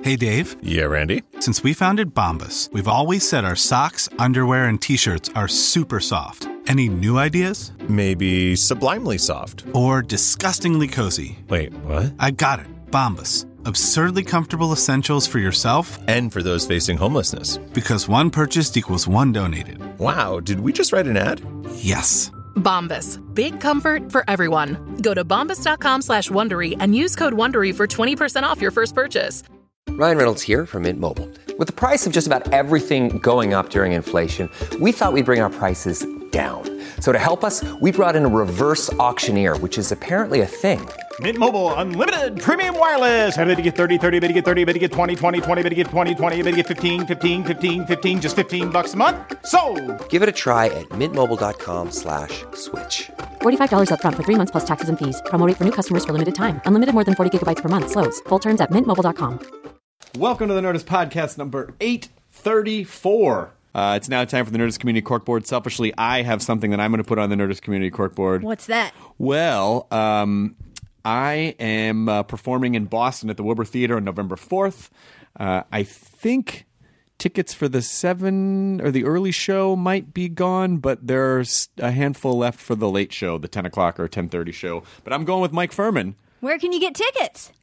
Hey, Dave. Yeah, Randy? Since we founded Bombas, we've always said our socks, underwear, and T-shirts are super soft. Any new ideas? Maybe sublimely soft. Or disgustingly cozy. Wait, what? I got it. Bombas. Absurdly comfortable essentials for yourself and for those facing homelessness. Because one purchased equals one donated. Wow, did we just write an ad? Yes. Bombas. Big comfort for everyone. Go to bombas.com/Wondery and use code WONDERY for 20% off your first purchase. Ryan Reynolds here from Mint Mobile. With the price of just about everything going up during inflation, we thought we'd bring our prices down. So to help us, we brought in a reverse auctioneer, which is apparently a thing. Mint Mobile Unlimited Premium Wireless. How to get 30, 30, bit to get 30, bit to get 20, 20, 20, bit to get 20, 20, bit to get 15, 15, 15, 15, just $15 a month? Sold! Give it a try at mintmobile.com/switch. $45 up front for 3 months plus taxes and fees. Promo rate for new customers for limited time. Unlimited more than 40 gigabytes per month. Slows full terms at mintmobile.com. Welcome to the Nerdist Podcast number 834. It's now time for the Nerdist Community Corkboard. Selfishly, I have something that I'm going to put on the Nerdist Community Corkboard. What's that? Well, I am performing in Boston at the Wilbur Theater on November 4th. I think tickets for the early show might be gone, but there's a handful left for the late show, the 10 o'clock or 10:30 show. But I'm going with Mike Furman. Where can you get tickets?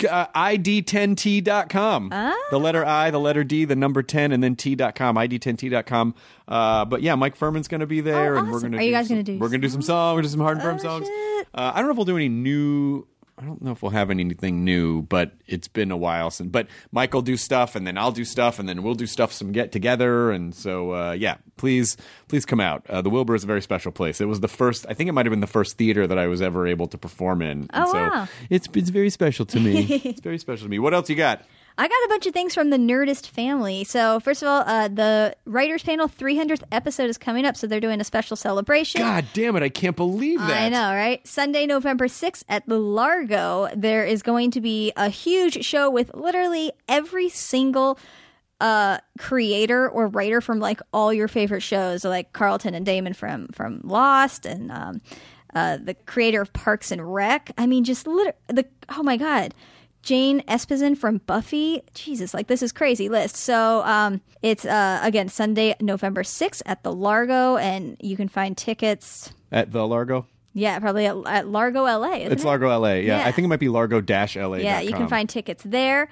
ID10T.com. The letter I, the letter D, the number 10, and then T.com. ID10T.com. But yeah, Mike Furman's going to be there. Oh, And we're awesome. gonna Are you guys going to do We're going to do some songs. We're going to do some Hard and Firm songs. Shit. I don't know if we'll do any new... I don't know if we'll have anything new, but it's been a while since. But Mike will do stuff, and then I'll do stuff, and then we'll do stuff some get together. And so, yeah, please come out. The Wilbur is a very special place. It was the first. I think it might have been the first theater that I was ever able to perform in. Oh, and so wow. It's very special to me. It's very special to me. What else you got? I got a bunch of things from the Nerdist family. So, first of all, the Writers Panel 300th episode is coming up, so they're doing a special celebration. God damn it, I can't believe that. I know, right? Sunday, November 6th at the Largo, there is going to be a huge show with literally every single creator or writer from like all your favorite shows, like Carlton and Damon from Lost and the creator of Parks and Rec. I mean, just oh my God. Jane Espenson from Buffy. Jesus, like this is crazy list. So it's, again, Sunday, November 6th at the Largo, and you can find tickets. At the Largo? Yeah, probably at Largo, LA. It's Largo, LA. Yeah, I think it might be Largo-LA.com. Yeah, you can find tickets there.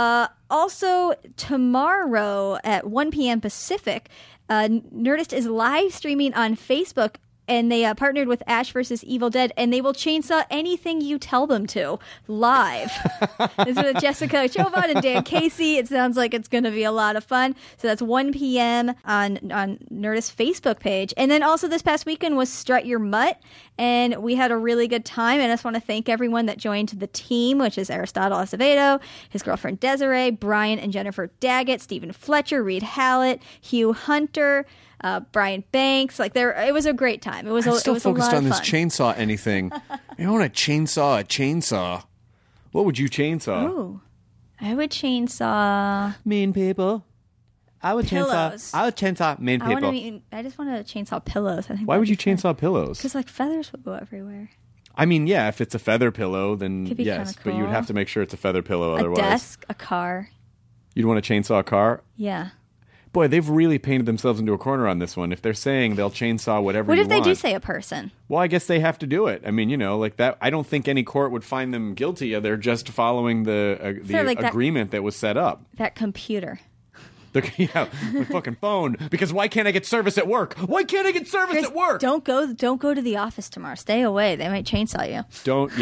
Also, tomorrow at 1 p.m. Pacific, Nerdist is live streaming on Facebook. And they partnered with Ash vs. Evil Dead, and they will chainsaw anything you tell them to live. This is with Jessica Chauvin and Dan Casey. It sounds like it's going to be a lot of fun. So that's 1 p.m. on Nerdist Facebook page. And then also this past weekend was Strut Your Mutt, and we had a really good time. And I just want to thank everyone that joined the team, which is Aristotle Acevedo, his girlfriend Desiree, Brian and Jennifer Daggett, Stephen Fletcher, Reed Hallett, Hugh Hunter, Brian Banks. Like it was a great time. It was. I'm still focused on this fun. chainsaw anything. I want to chainsaw a chainsaw. What would you chainsaw? Ooh, I would chainsaw mean people. I would pillows. I would chainsaw mean people. I just want to chainsaw pillows. I think. Why would you chainsaw pillows? Because like feathers would go everywhere. I mean, yeah, if it's a feather pillow, then Could be yes, cool. but you would have to make sure it's a feather pillow. Otherwise, a desk, a car. You'd want to chainsaw a car. Yeah. Boy, they've really painted themselves into a corner on this one. If they're saying they'll chainsaw whatever What you if they want. do say a person? Well, I guess they have to do it. I mean, like that. I don't think any court would find them guilty. They're just following the agreement that was set up. That computer. The fucking phone. Because why can't I get service at work? Why can't I get service Chris, at work? Don't go to the office tomorrow. Stay away. They might chainsaw you.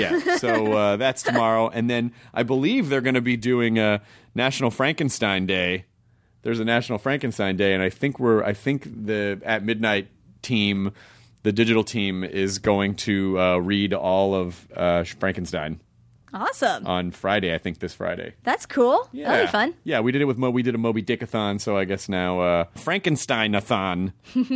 So that's tomorrow. And then I believe they're going to be doing a National Frankenstein Day. There's a National Frankenstein Day, and I think the At Midnight team, the digital team, is going to read all of Frankenstein. Awesome. On Friday, I think this Friday. That's cool. Yeah. That'll be fun. Yeah, we did it with we did a Moby Dickathon, so I guess now Frankenstein-a-thon.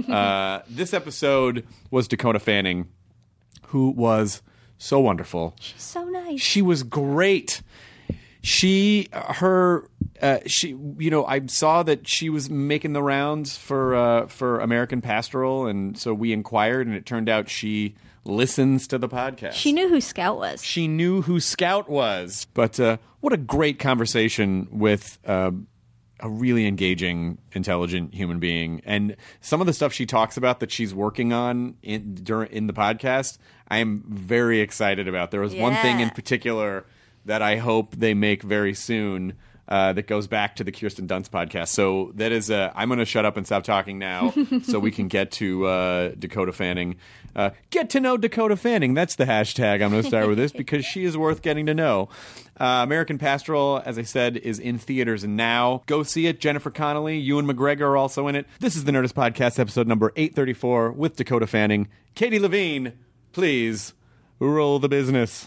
This episode was Dakota Fanning, who was so wonderful. She's so nice. She was great. Her she, I saw that she was making the rounds for American Pastoral, and so we inquired, and it turned out she listens to the podcast. She knew who Scout was. She knew who Scout was. But what a great conversation with a really engaging, intelligent human being. And some of the stuff she talks about that she's working on in the podcast, I am very excited about. There was one thing in particular that I hope they make very soon that goes back to the Kirsten Dunst podcast. So that is I'm going to shut up and stop talking now so we can get to Dakota Fanning. Get to know Dakota Fanning. That's the hashtag I'm going to start with this because she is worth getting to know. American Pastoral, as I said, is in theaters now. Go see it. Jennifer Connelly, Ewan McGregor are also in it. This is the Nerdist Podcast, episode number 834 with Dakota Fanning. Katie Levine, please roll the business.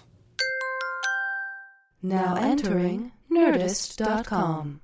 Now entering Nerdist.com.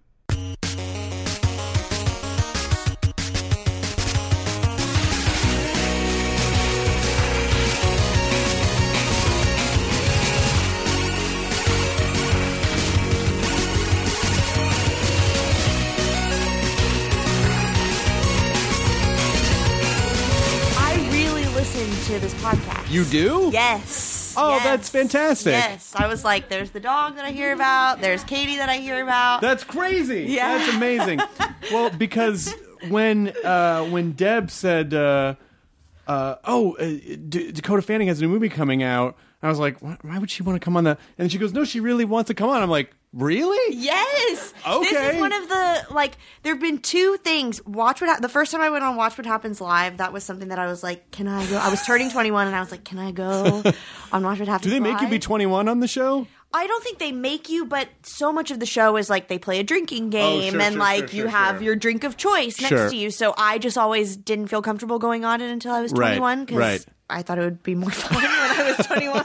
To this podcast. You do? Yes. Oh, yes. That's fantastic. Yes. I was like, there's the dog that I hear about. There's Katie that I hear about. That's crazy. Yeah. That's amazing. Well, because when Deb said, Dakota Fanning has a new movie coming out, I was like, why would she want to come on that? And then she goes, no, she really wants to come on. I'm like, really? Yes. Okay. This is one of the, there have been two things. The first time I went on Watch What Happens Live, that was something that I was like, can I go? I was turning 21 and I was like, can I go on Watch What Happens Live? Do they make you be 21 on the show? I don't think they make you, but so much of the show is like they play a drinking game you have your drink of choice next to you. So I just always didn't feel comfortable going on it until I was 21 because I thought it would be more fun when I was 21.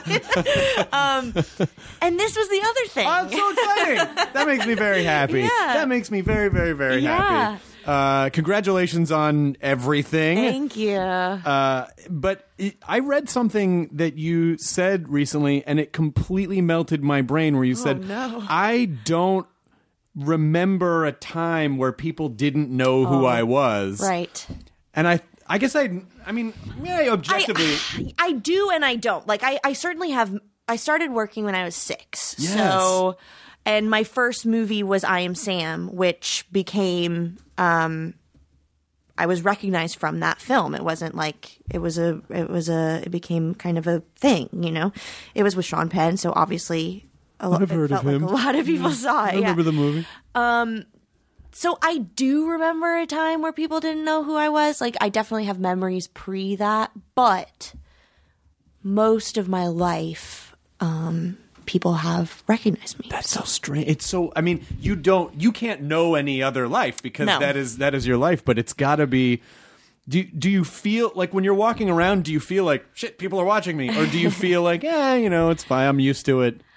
And this was the other thing. Oh, it's so exciting. That makes me very happy. Yeah. That makes me very, very, very happy. Congratulations on everything. Thank you. But I read something that you said recently, and it completely melted my brain, where you said, I don't remember a time where people didn't know who I was. Right. And I guess objectively... I do and I don't. Like, I certainly have... I started working when I was 6. Yes. So... And my first movie was I Am Sam, which became, I was recognized from that film. It wasn't like, it became kind of a thing, you know? It was with Sean Penn, so obviously I've heard of him. Like a lot of people saw it. I remember the movie. So I do remember a time where people didn't know who I was. Like, I definitely have memories pre that, but most of my life, people have recognized me. That's so strange. It's so, I mean, you can't know any other life because that is your life, but it's gotta be, do you feel like when you're walking around, do you feel like, shit, people are watching me? Or do you feel like, it's fine, I'm used to it?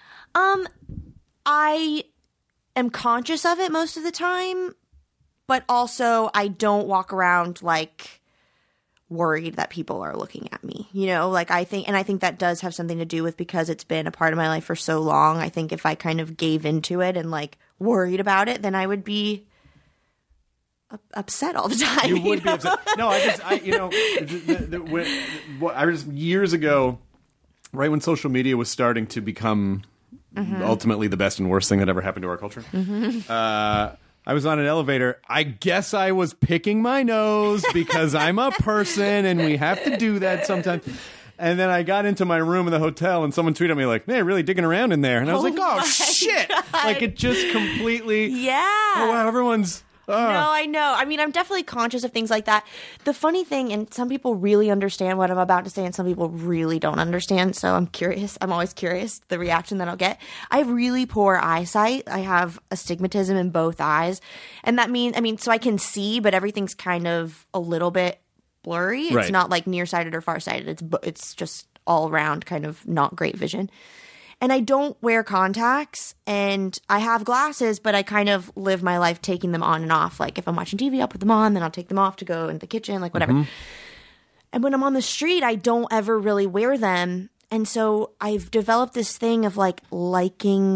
I am conscious of it most of the time, but also I don't walk around like worried that people are looking at me, I think that does have something to do with because it's been a part of my life for so long. I think if I kind of gave into it and like worried about it, then I would be upset all the time. You would be upset. No, I was years ago, right when social media was starting to become ultimately the best and worst thing that ever happened to our culture. I was on an elevator. I guess I was picking my nose because I'm a person and we have to do that sometimes. And then I got into my room in the hotel and someone tweeted at me like, man, really digging around in there. And I was like, oh, shit. God. Like it just completely. Yeah. Oh, wow, everyone's. No, I know. I mean, I'm definitely conscious of things like that. The funny thing, and some people really understand what I'm about to say, and some people really don't understand. So I'm curious. I'm always curious the reaction that I'll get. I have really poor eyesight. I have astigmatism in both eyes. And that means, so I can see, but everything's kind of a little bit blurry. It's Right. not like nearsighted or farsighted. It's just all around kind of not great vision. And I don't wear contacts, and I have glasses, but I kind of live my life taking them on and off. Like, if I'm watching TV, I'll put them on, then I'll take them off to go into the kitchen, like whatever. And when I'm on the street, I don't ever really wear them. And so I've developed this thing of, like, liking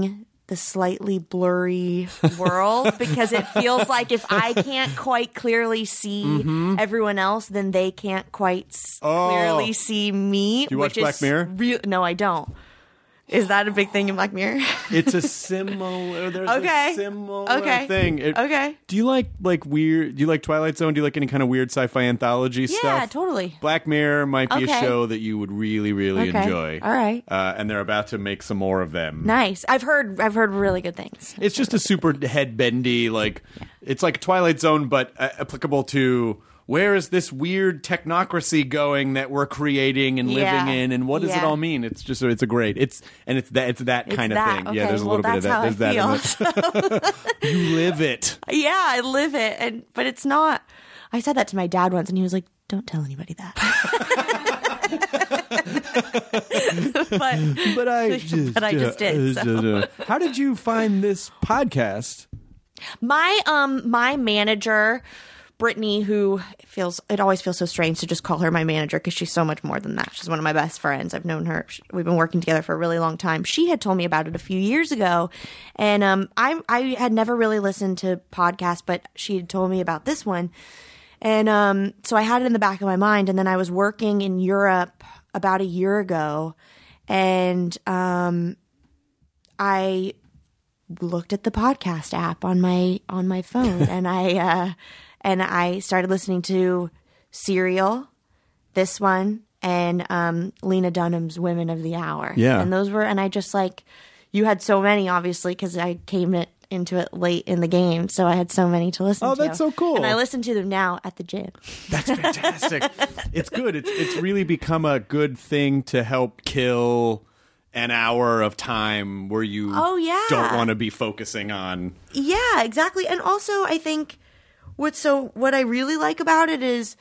the slightly blurry world because it feels like if I can't quite clearly see everyone else, then they can't quite clearly see me. Do you watch Black Mirror? No, I don't. Is that a big thing in Black Mirror? It's a similar. There's a similar thing. Okay. Do you like weird? Do you like Twilight Zone? Do you like any kind of weird sci-fi anthology stuff? Yeah, totally. Black Mirror might be a show that you would really, really enjoy. All right. And they're about to make some more of them. Nice. I've heard really good things. It's just a super head bendy, it's like Twilight Zone, but applicable to. Where is this weird technocracy going that we're creating and living in, and what does it all mean? It's just it's that kind of thing. Okay. Yeah, there's a little bit of that. There's that in it. You live it. Yeah, I live it, but it's not. I said that to my dad once, and he was like, "Don't tell anybody that." but I just did. So. How did you find this podcast? My manager, Brittany, who it always feels so strange to just call her my manager because she's so much more than that. She's one of my best friends. I've known her. We've been working together for a really long time. She had told me about it a few years ago, and I had never really listened to podcasts, but she had told me about this one, and so I had it in the back of my mind. And then I was working in Europe about a year ago, and I looked at the podcast app on my phone, and I started listening to Serial, this one, and Lena Dunham's Women of the Hour. Yeah. And those were, and I just you had so many, obviously, because I came into it late in the game, so I had so many to listen to. Oh, that's so cool. And I listen to them now at the gym. That's fantastic. It's good. It's really become a good thing to help kill an hour of time where you don't want to be focusing on. Yeah, exactly. And also, I think what I really like about it is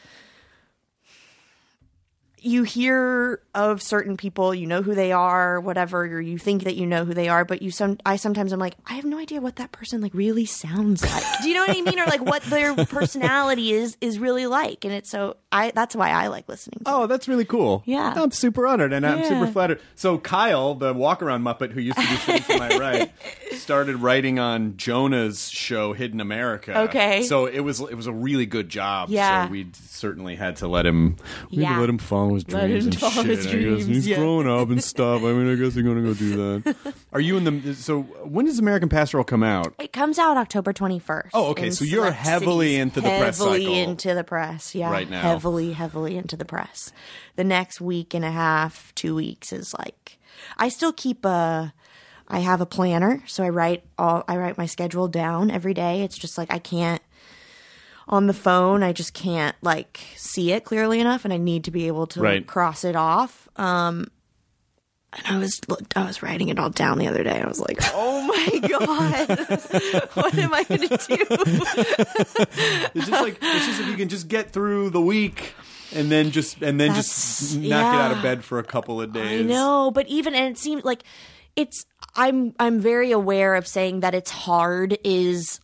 you hear of certain people, you know who they are, whatever, or you think that you know who they are, but I sometimes I'm like, I have no idea what that person really sounds like. Do you know what I mean? Or what their personality is really like. And that's why I like listening to it. That's really cool. Yeah. I'm super honored and I'm super flattered. So Kyle, the walk-around Muppet who used to be sitting to my right, started writing on Jonah's show Hidden America. Okay. So it was a really good job. Yeah. So we certainly had to let him follow his dreams and shit. His dreams. He's growing up and stuff. I mean, I guess I'm gonna go do that. Are you so when does American Pastoral come out? It comes out October 21st. Oh, okay. So you're heavily into the press cycle. Heavily into the press, yeah. Right now. Heavily into the press. The next week and a half, 2 weeks is I still keep I have a planner, so I write my schedule down every day. It's just I can't on the phone, I just can't see it clearly enough, and I need to be able to cross it off. And I was writing it all down the other day. I was like, oh my god, what am I going to do? It's just if you can just get through the week. And then just not get out of bed for a couple of days. I know, but and it seems like I'm very aware of saying that it's hard is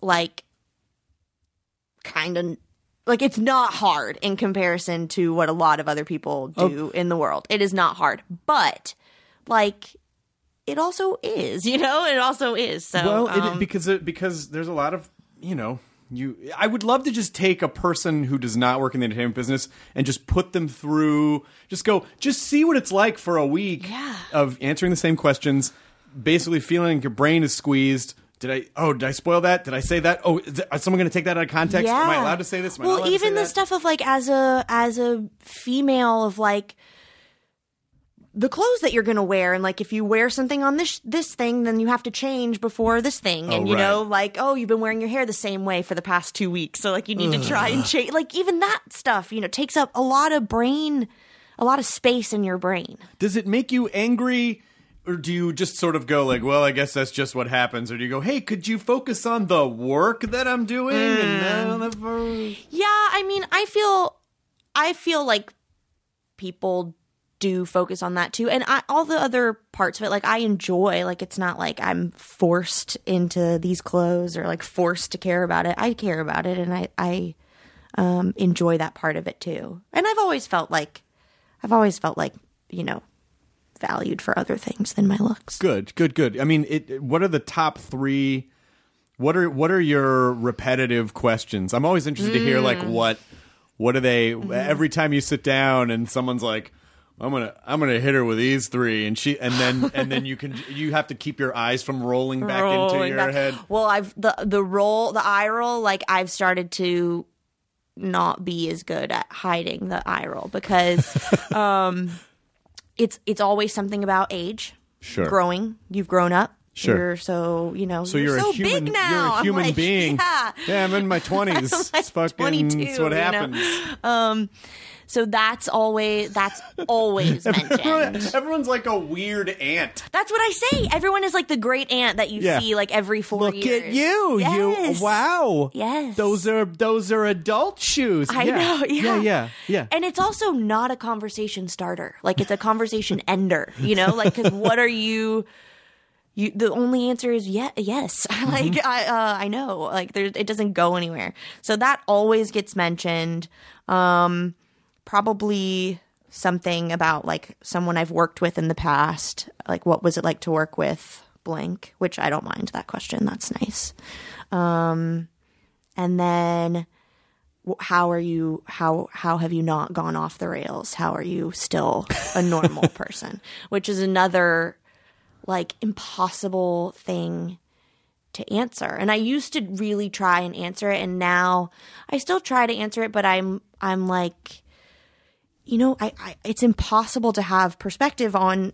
kind of it's not hard in comparison to what a lot of other people do in the world. It is not hard, but it also is, it also is. So because there's a lot of I would love to just take a person who does not work in the entertainment business and just put them through, just see what it's like for a week of answering the same questions, basically feeling like your brain is squeezed. Did I spoil that? Did I say that? Oh, is someone going to take that out of context? Yeah. Am I allowed to say this? Well, even the stuff of as a female of the clothes that you're going to wear, and if you wear something on this thing, then you have to change before this thing, and you've been wearing your hair the same way for the past 2 weeks, so you need to try and change. Even that stuff, takes up a lot of space in your brain. Does it make you angry? Or do you just sort of go well, I guess that's just what happens? Or do you go, hey, could you focus on the work that I'm doing? Yeah, I mean, I feel like people do focus on that too. And all the other parts of it, I enjoy, it's not I'm forced into these clothes or forced to care about it. I care about it, and I enjoy that part of it too. And I've always felt valued for other things than my looks. Good. I mean, what are the top 3? What are your repetitive questions? I'm always interested to hear like what are they every time you sit down and someone's like, I'm gonna hit her with these 3, and then you have to keep your eyes from rolling back into your head. Well, I've the eye roll, like I've started to not be as good at hiding the eye roll because it's always something about age. Sure. Growing. You've grown up. Sure. You're so, So you're so a human, big now. You're a human like, being. Yeah, I'm in my 20s. I'm like it's fucking 22, it's what happens. So that's always mentioned. Everyone's like a weird aunt. That's what I say. Everyone is like the great aunt that you see like every 4 years. Look at you. Yes. You wow. Yes. Those are adult shoes. I know. Yeah. Yeah. And it's also not a conversation starter. Like it's a conversation ender, like cuz what are you the only answer is yes. Like I know. Like it doesn't go anywhere. So that always gets mentioned. Probably something about like someone I've worked with in the past. Like what was it like to work with blank? Which I don't mind that question. That's nice. And then how have you not gone off the rails? How are you still a normal person? Which is another like impossible thing to answer. And I used to really try and answer it, and now I still try to answer it, but I'm like, I it's impossible to have perspective on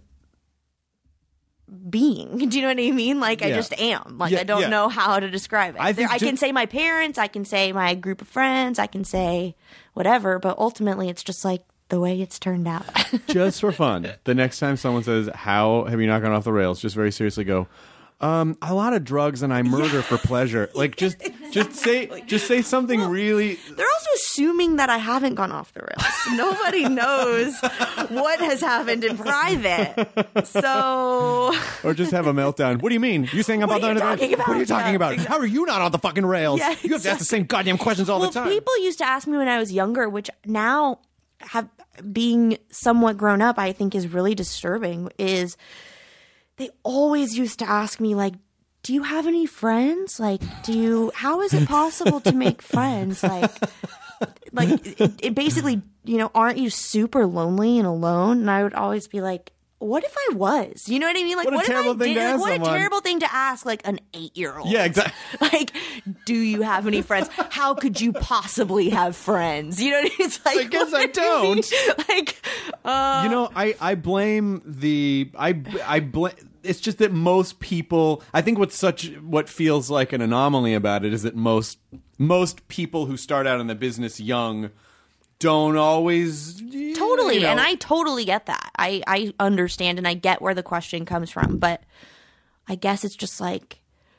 being. Do you know what I mean? Like I just am. Like I don't know how to describe it. I can say my parents, I can say my group of friends, I can say whatever, but ultimately it's just like the way it's turned out. Just for fun, the next time someone says, "How have you not gone off the rails?" just very seriously go, a lot of drugs and I murder for pleasure. Like just say something really. They're also assuming that I haven't gone off the rails. Nobody knows what has happened in private. So or just have a meltdown. What do you mean? You saying I'm about What are you talking about? How are you not on the fucking rails? Yeah, you have to ask the same goddamn questions all the time. People used to ask me when I was younger, which now being somewhat grown up, I think is really disturbing, is they always used to ask me, like, do you have any friends? Like, how is it possible to make friends? Like it basically, aren't you super lonely and alone? And I would always be like, what if I was? You know what I mean? Like, what a terrible thing to ask What someone. a terrible thing to ask, like, an 8-year-old. Yeah, exactly. Like, do you have any friends? How could you possibly have friends? You know what I mean? It's like, I guess I don't. Like, I blame I blame. It's just that most people, I think what feels like an anomaly about it is that most people who start out in the business young don't always totally, and I totally get that. I understand and I get where the question comes from, but I guess it's just like,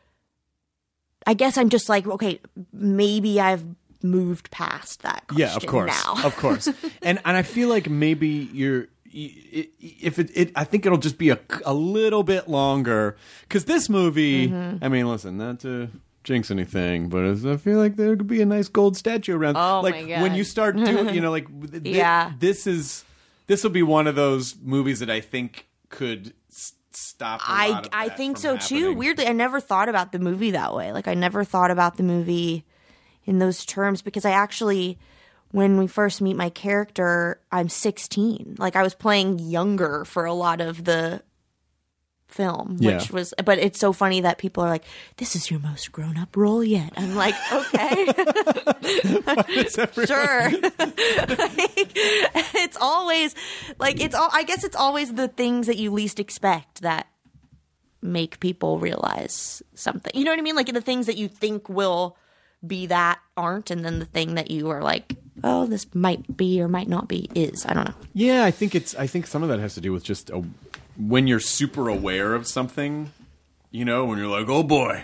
I'm just like, okay, maybe I've moved past that question. Yeah, of course, now. Of course, and I feel like maybe I think it'll just be a little bit longer because this movie. I mean, listen, not to jinx anything, but I feel like there could be a nice gold statue around. Oh like my God. when you start doing, like this will be one of those movies that I think could stop. I think so too. Weirdly, I never thought about the movie that way. Like I never thought about the movie in those terms because I actually, when we first meet my character, I'm 16. Like I was playing younger for a lot of the film, which was, but it's so funny that people are like, this is your most grown up role yet. I'm like, okay. Sure. It's always like, I guess it's always the things that you least expect that make people realize something. You know what I mean? Like the things that you think will be that aren't, and then the thing that you are like, oh, this might be or might not be is. I don't know. Yeah, I think some of that has to do with just when you're super aware of something, when you're like, oh boy,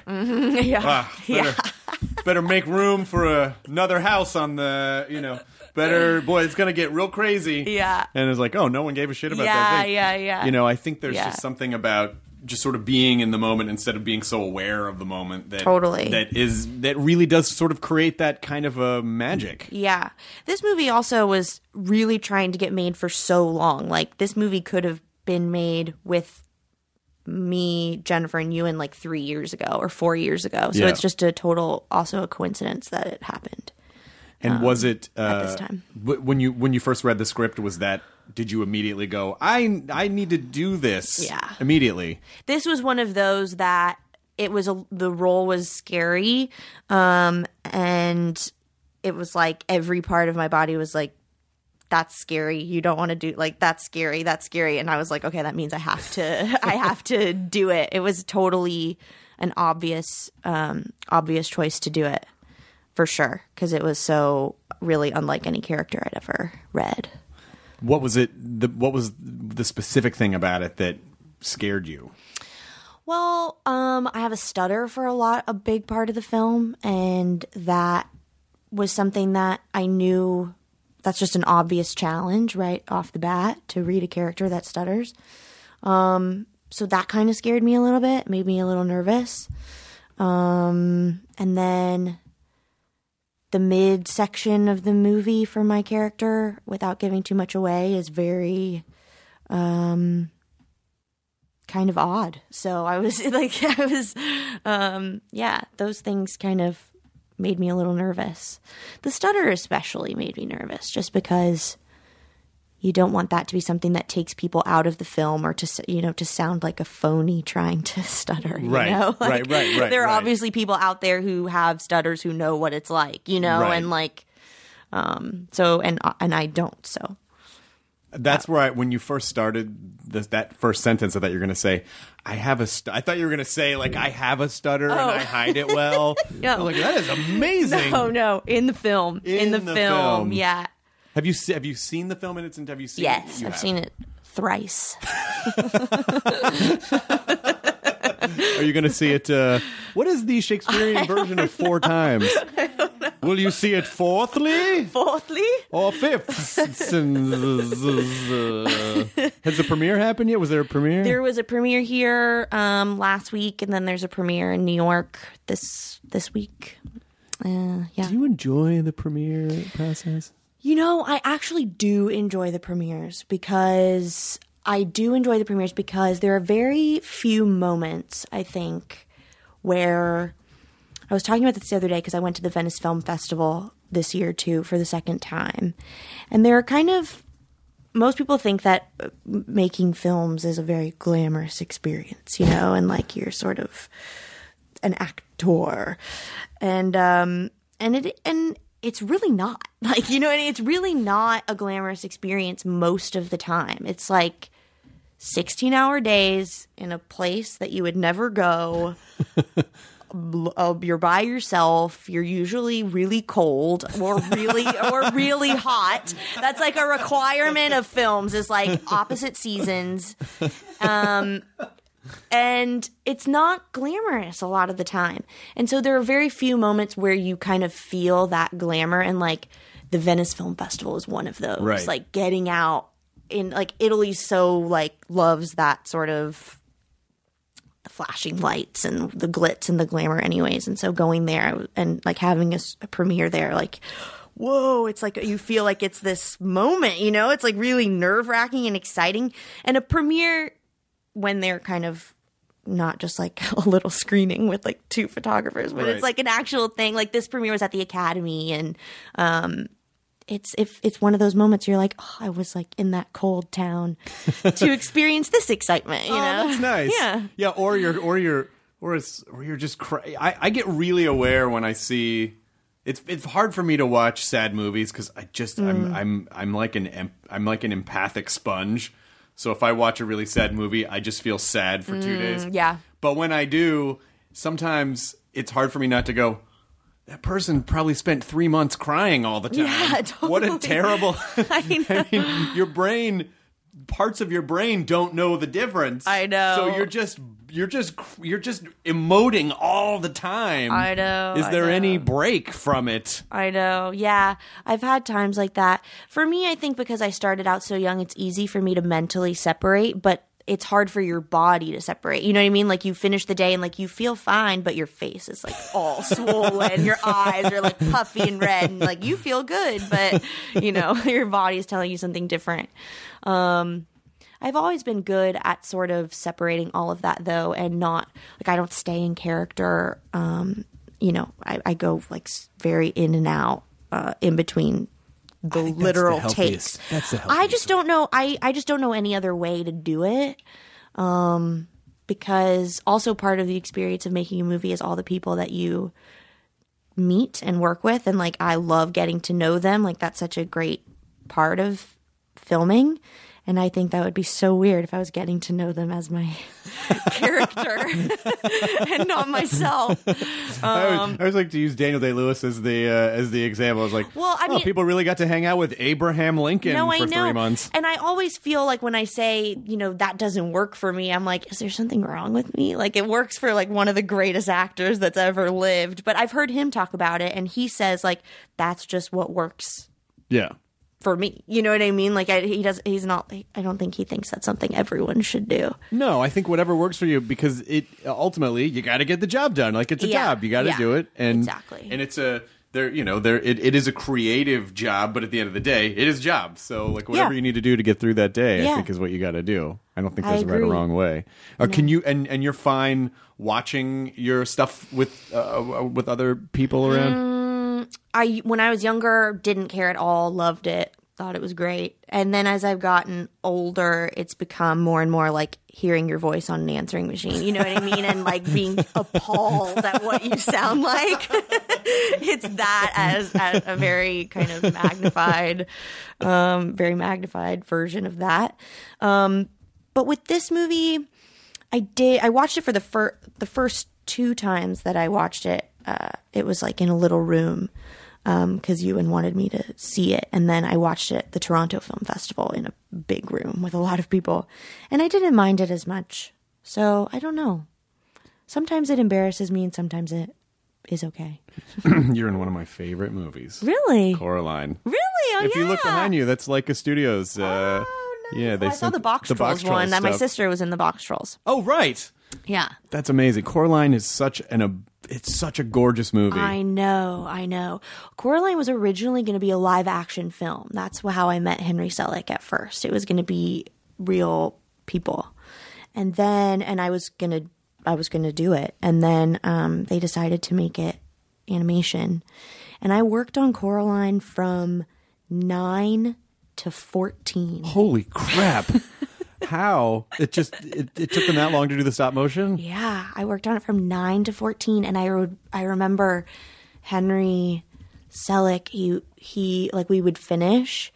better make room for another house on the, boy, it's gonna get real crazy. Yeah, and it's like, oh, no one gave a shit about that thing. Yeah. I think there's just something about just sort of being in the moment instead of being so aware of the moment that that really does sort of create that kind of a magic. Yeah. This movie also was really trying to get made for so long. Like this movie could have been made with me, Jennifer, and Ewan like 3 years ago or 4 years ago. So it's just also a coincidence that it happened. And was it at this time? When you first read the script? Did you immediately go, I need to do this? Yeah, immediately. This was one of those that the role was scary, and it was like every part of my body was like, that's scary. You don't want to do that's scary. That's scary. And I was like, okay, that means I have to do it. It was totally an obvious choice to do it for sure. 'Cause it was so really unlike any character I'd ever read. What was the specific thing about it that scared you? Well, I have a stutter for a big part of the film. And that was something that I knew. That's just an obvious challenge right off the bat to read a character that stutters. So that kind of scared me a little bit, made me a little nervous. And then the mid section of the movie for my character, without giving too much away, is very kind of odd. So those things kind of made me a little nervous. The stutter especially made me nervous, just because you don't want that to be something that takes people out of the film, or to sound like a phony trying to stutter. Right. Right. There are obviously people out there who have stutters who know what it's like, and and I don't. So that's where when you first started that first sentence, I thought you were going to say, I thought you were going to say, like, I have a stutter and I hide it well. No. Like, that is amazing. No, in the film. In the film, yeah. Have you seen the film in its entirety? Yes, I've seen it thrice. Are you going to see it? What is the Shakespearean version of 4 times? I don't know. Will you see it fourthly? Or fifth? Has the premiere happened yet? Was there a premiere? There was a premiere here last week, and then there's a premiere in New York this week. Yeah. Do you enjoy the premiere process? I actually do enjoy the premieres because there are very few moments, I think, where I was talking about this the other day because I went to the Venice Film Festival this year too for the second time. And there are most people think that making films is a very glamorous experience, and like you're sort of an actor. And it's really not. It's really not a glamorous experience most of the time. It's like 16-hour days in a place that you would never go. You're by yourself. You're usually really cold or really hot. That's like a requirement of films, is like opposite seasons. And it's not glamorous a lot of the time. And so there are very few moments where you kind of feel that glamour, and like the Venice Film Festival is one of those. Right. Like getting out in like Italy loves that sort of the flashing lights and the glitz and the glamour anyways. And so going there and like having a premiere there, like, whoa, it's like you feel like it's this moment, it's like really nerve-wracking and exciting. And a premiere, when they're kind of not just like a little screening with like 2 photographers, but It's like an actual thing. Like this premiere was at the Academy, and it's one of those moments you're like, oh, I was like in that cold town to experience this excitement. That's nice. Yeah. Or you're just I get really aware when I see. It's hard for me to watch sad movies because I'm like an empathic sponge. So if I watch a really sad movie, I just feel sad for 2 days. Yeah. But when I do, sometimes it's hard for me not to go, that person probably spent 3 months crying all the time. Yeah, totally. What a terrible... I know. I mean, parts of your brain don't know the difference. I know. So you're just emoting all the time. I know. Is there any break from it? I know. Yeah. I've had times like that. For me, I think because I started out so young, it's easy for me to mentally separate, but it's hard for your body to separate. You know what I mean? Like you finish the day and like you feel fine, but your face is like all swollen. Your eyes are like puffy and red, and like you feel good, but your body is telling you something different. I've always been good at sort of separating all of that though, and not like I don't stay in character. I go like very in and out in between the literal takes. That's the I just don't know. I just don't know any other way to do it. Because also part of the experience of making a movie is all the people that you meet and work with. And like, I love getting to know them. Like that's such a great part of filming. And I think that would be so weird if I was getting to know them as my character and not myself. I always like to use Daniel Day-Lewis as the example. I was like, well, I mean, people really got to hang out with Abraham Lincoln for 3 months. And I always feel like when I say, that doesn't work for me, I'm like, is there something wrong with me? Like it works for like one of the greatest actors that's ever lived. But I've heard him talk about it, and he says like, that's just what works. Yeah. For me, you know what I mean? Like he's not. I don't think he thinks that's something everyone should do. No, I think whatever works for you, because it ultimately you got to get the job done. Like it's a job, you got to do it, and exactly. And it's it is a creative job, but at the end of the day, it is a job. So like whatever you need to do to get through that day, I think is what you got to do. I don't think there's a right or wrong way. Can you and you're fine watching your stuff with other people around? When I was younger, didn't care at all, loved it, thought it was great. And then as I've gotten older, it's become more and more like hearing your voice on an answering machine. You know what I mean? And like being appalled at what you sound like. It's that as a very kind of magnified, very magnified version of that. But with this movie, I watched it for the first 2 times that I watched it. It was like in a little room because Ewan wanted me to see it. And then I watched it at the Toronto Film Festival in a big room with a lot of people. And I didn't mind it as much. So I don't know. Sometimes it embarrasses me and sometimes it is okay. You're in one of my favorite movies. Really? Coraline. Really? Oh, if you look behind you, that's Leica Studios. Nice. Yeah, I saw the Box Trolls one. That my sister was in the Box Trolls. Oh, right. Yeah. That's amazing. Coraline is such a gorgeous movie. I know. Coraline was originally going to be a live action film. That's how I met Henry Selick at first. It was going to be real people. And I was going to do it. And then they decided to make it animation. And I worked on Coraline from 9 to 14. Holy crap. How? It took them that long to do the stop motion? Yeah, I worked on it from 9 to 14, and I remember Henry Selick. He like we would finish,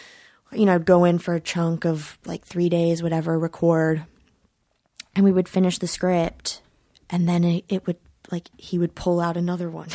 I'd go in for a chunk of like 3 days, whatever, record, and we would finish the script, and then it would like he would pull out another one.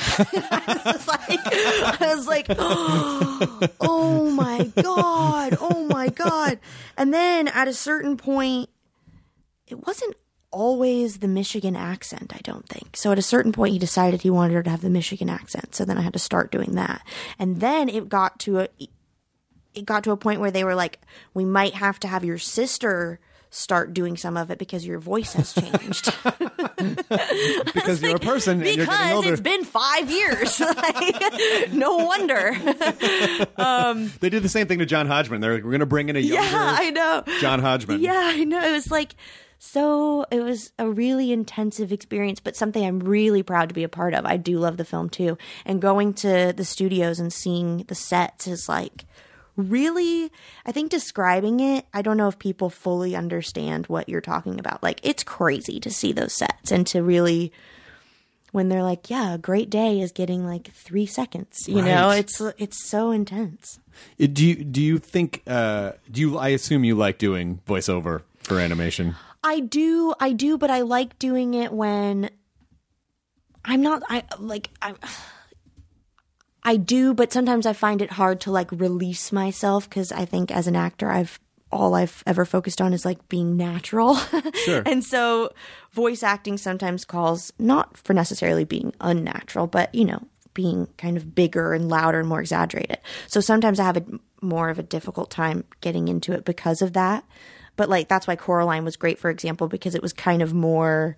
I was like, oh my god. And then at a certain point, it wasn't always the Michigan accent, I don't think. So at a certain point, he decided he wanted her to have the Michigan accent. So then I had to start doing that. And then it got to a point where they were like, we might have to have your sister start doing some of it because your voice has changed. Because you're a person and you're getting older. It's been 5 years. Like, no wonder. They did the same thing to John Hodgman. They're like, we're going to bring in a younger John Hodgman. Yeah, I know. It was like, so it was a really intensive experience, but something I'm really proud to be a part of. I do love the film too. And going to the studios and seeing the sets is like, really, I think describing it, I don't know if people fully understand what you're talking about. Like, it's crazy to see those sets and to really, when they're like, yeah, a great day is getting like 3 seconds, you know, it's so intense. Do you think, I assume you like doing voiceover for animation? I do, but I like doing it when I do, but sometimes I find it hard to like release myself because I think as an actor, all I've ever focused on is like being natural. Sure. And so voice acting sometimes calls not for necessarily being unnatural, but being kind of bigger and louder and more exaggerated. So sometimes I have more of a difficult time getting into it because of that. But like that's why Coraline was great, for example, because it was kind of more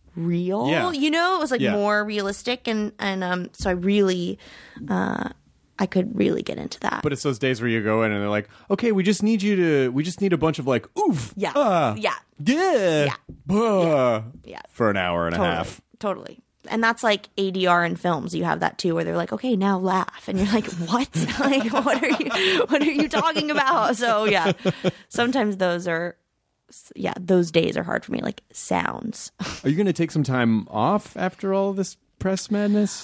real, it was like more realistic, and so I really I could really get into that. But it's those days where you go in and they're like, okay, we just need a bunch of like, oof, Yeah. yeah, for an hour and a half. Totally. And that's like ADR in films. You have that too, where they're like, okay, now laugh. And you're like, what? Like, what are you talking about? So yeah, sometimes those days are hard for me, like sounds. Are you going to take some time off after all this press madness?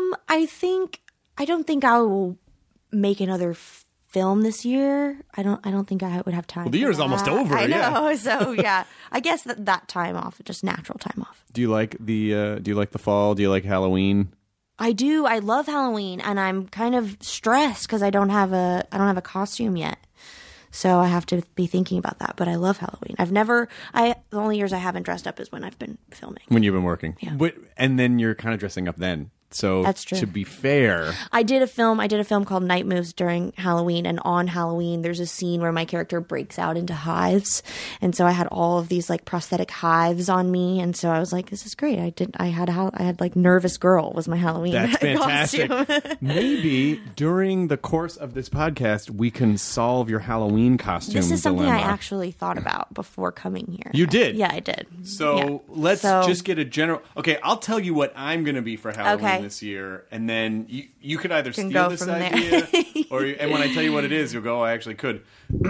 I don't think I will make another film this year. I don't think I would have time. Well, the year's almost over. I know. So yeah, I guess that time off, just natural time off. Do you like the fall? Do you like Halloween? I do. I love Halloween, and I'm kind of stressed because I don't have a costume yet. So I have to be thinking about that. But I love Halloween. The only years I haven't dressed up is when I've been filming. When you've been working. Yeah. And then you're kind of dressing up then. So that's true. To be fair, I did a film called Night Moves during Halloween, and on Halloween there's a scene where my character breaks out into hives, and so I had all of these like prosthetic hives on me, and so I was like, this is great. I had like Nervous Girl was my Halloween. That's fantastic. Maybe during the course of this podcast we can solve your Halloween costume This is something dilemma. I actually thought about before coming here. You did? Yeah, I did. So let's just get a general. Okay, I'll tell you what I'm going to be for Halloween this year, and then you could either steal this idea, and when I tell you what it is, you'll go, I actually could.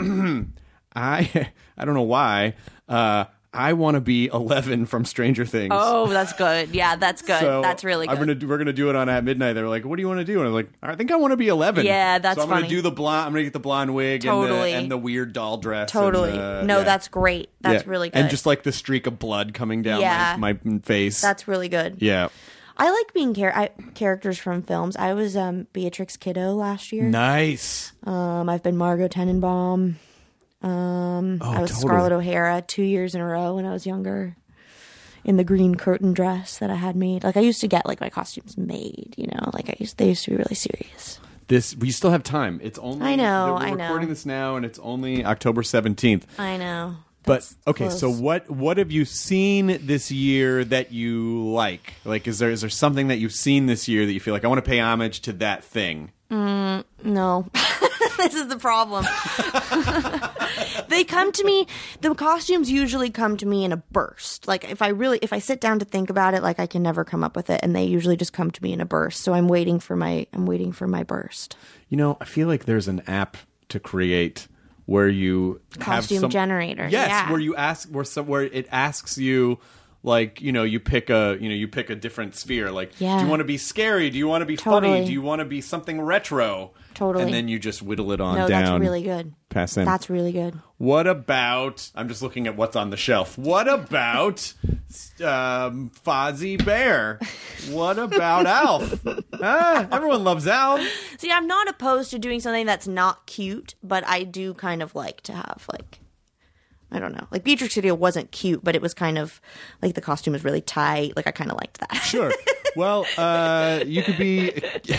I don't know why. I want to be 11 from Stranger Things. Oh, that's good. Yeah, that's good. So that's really good. We're gonna do it on At Midnight. They were like, "What do you want to do?" And I was like, "I think I want to be 11." Yeah, that's so I'm funny. gonna do the blonde. I'm gonna get the blonde wig and the weird doll dress. Totally. And, that's great. That's really good. And just like the streak of blood coming down my face. That's really good. Yeah. I like being characters from films. I was Beatrix Kiddo last year. Nice. I've been Margot Tenenbaum. I was Scarlett O'Hara 2 years in a row when I was younger, in the green curtain dress that I had made. Like I used to get like my costumes made, you know. Like they used to be really serious. We still have time. It's only I know. We're recording this now, and it's only October 17th. I know. But okay, so what have you seen this year that you like? Like, is there something that you've seen this year that you feel like I want to pay homage to that thing? No. This is the problem. They come to me. The costumes usually come to me in a burst. Like if I sit down to think about it, like I can never come up with it, and they usually just come to me in a burst. So I'm waiting for my burst. You know, I feel like there's an app to create where you costume have generator. Yes, yeah. where you ask where it asks you. Like, you know, you pick a different sphere. Like, do you want to be scary? Do you want to be funny? Do you want to be something retro? Totally. And then you just whittle it on down. No, that's really good. Pass in. That's really good. What about, I'm just looking at what's on the shelf. What about Fozzie Bear? What about Alf? Everyone loves Alf. See, I'm not opposed to doing something that's not cute, but I do kind of like to have, like, I don't know. Like Beatrix Kiddo wasn't cute, but it was kind of like the costume was really tight. Like I kind of liked that. Sure. Well, you could be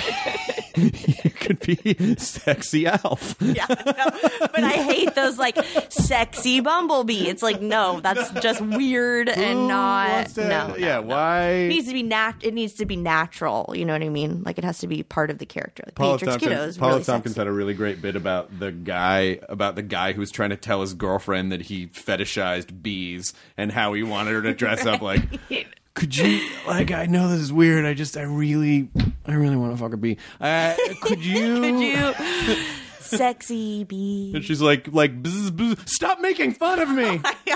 sexy Alf. Yeah, no, but I hate those like sexy Bumblebee. It's like no, that's just weird and not. No. Why? It needs to be it needs to be natural. You know what I mean? Like it has to be part of the character. Like Beatrix Kiddo is Paula really Tompkins sexy. had a really great bit about the guy who was trying to tell his girlfriend that he fetishized bees and how he wanted her to dress up like. Could you, like, I know this is weird. I really want to fuck a bee. Could you? Sexy bee. And she's like, bzz, bzz, stop making fun of me.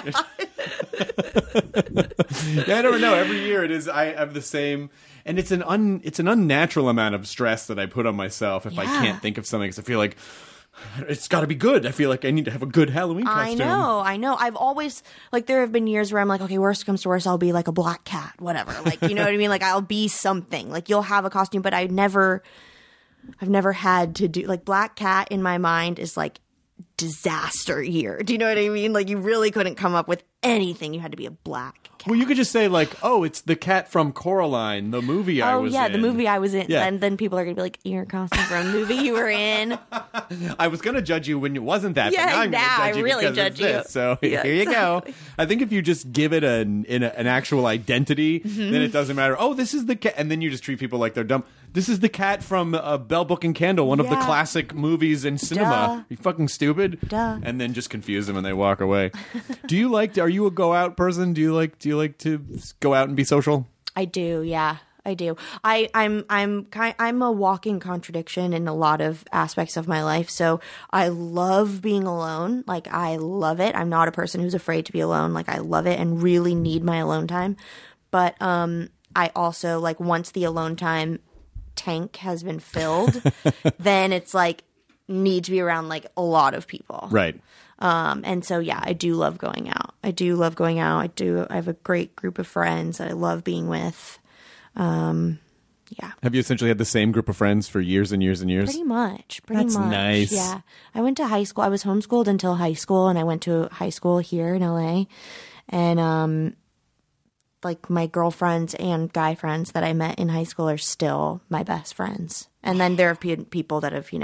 Yeah, I don't know. Every year it is. I have the same, and it's an unnatural amount of stress that I put on myself if I can't think of something. Because I feel like it's got to be good. I feel like I need to have a good Halloween costume. I know. I've always, like, there have been years where I'm like, okay, worst comes to worst, I'll be like a black cat, whatever. Like, you know what I mean? Like, I'll be something. Like, you'll have a costume, but I've never had to do, like, black cat in my mind is like disaster year. Do you know what I mean? Like, you really couldn't come up with anything. You had to be a black cat. Well, you could just say like, "Oh, it's the cat from Coraline, the movie I was in." Oh yeah, the movie I was in. Yeah. And then people are gonna be like, "You're a costume from the movie you were in." I was going to judge you when it wasn't that, Yeah, but now I'm going now to I judge you really because judge it's this. you. So Yeah, here you go. exactly. I think if you just give it an actual identity, then it doesn't matter. Oh, this is the cat, and then you just treat people like they're dumb. This is the cat from Bell, Book, and Candle, one of the Yeah. classic movies in cinema. Duh. You fucking stupid. Duh. And then just confuse them and they walk away. Are you a go out person? Do you like to go out and be social? I do, yeah. I do. I'm a walking contradiction in a lot of aspects of my life. So I love being alone. Like I love it. I'm not a person who's afraid to be alone. Like I love it and really need my alone time. But I also like once the alone time tank has been filled, then it's like need to be around like a lot of people. Right. And so, yeah, I do love going out. I have a great group of friends that I love being with. Yeah. Have you essentially had the same group of friends for years and years and years? Pretty much. That's nice. Yeah. I went to high school. I was homeschooled until high school, and I went to high school here in LA. And, like my girlfriends and guy friends that I met in high school are still my best friends. And then there have been people that have,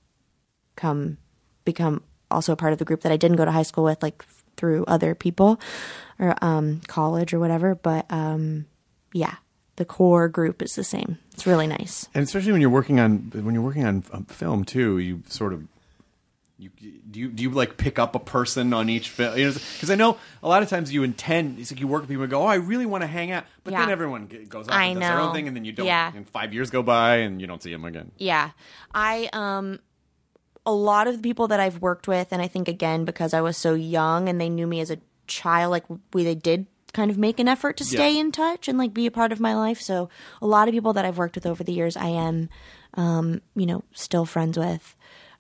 become also a part of the group that I didn't go to high school with, like through other people or college or whatever. But yeah, the core group is the same. It's really nice. And especially when you're working on film too, you sort of do you like pick up a person on each film? Because I know a lot of times you intend. It's like you work with people and go, "Oh, I really want to hang out," but then everyone goes off and does their own thing, and then you don't. Yeah. And 5 years go by and you don't see them again. Yeah, a lot of the people that I've worked with, and I think again because I was so young and they knew me as a child, like they did kind of make an effort to stay in touch and like be a part of my life. So a lot of people that I've worked with over the years, I am, still friends with.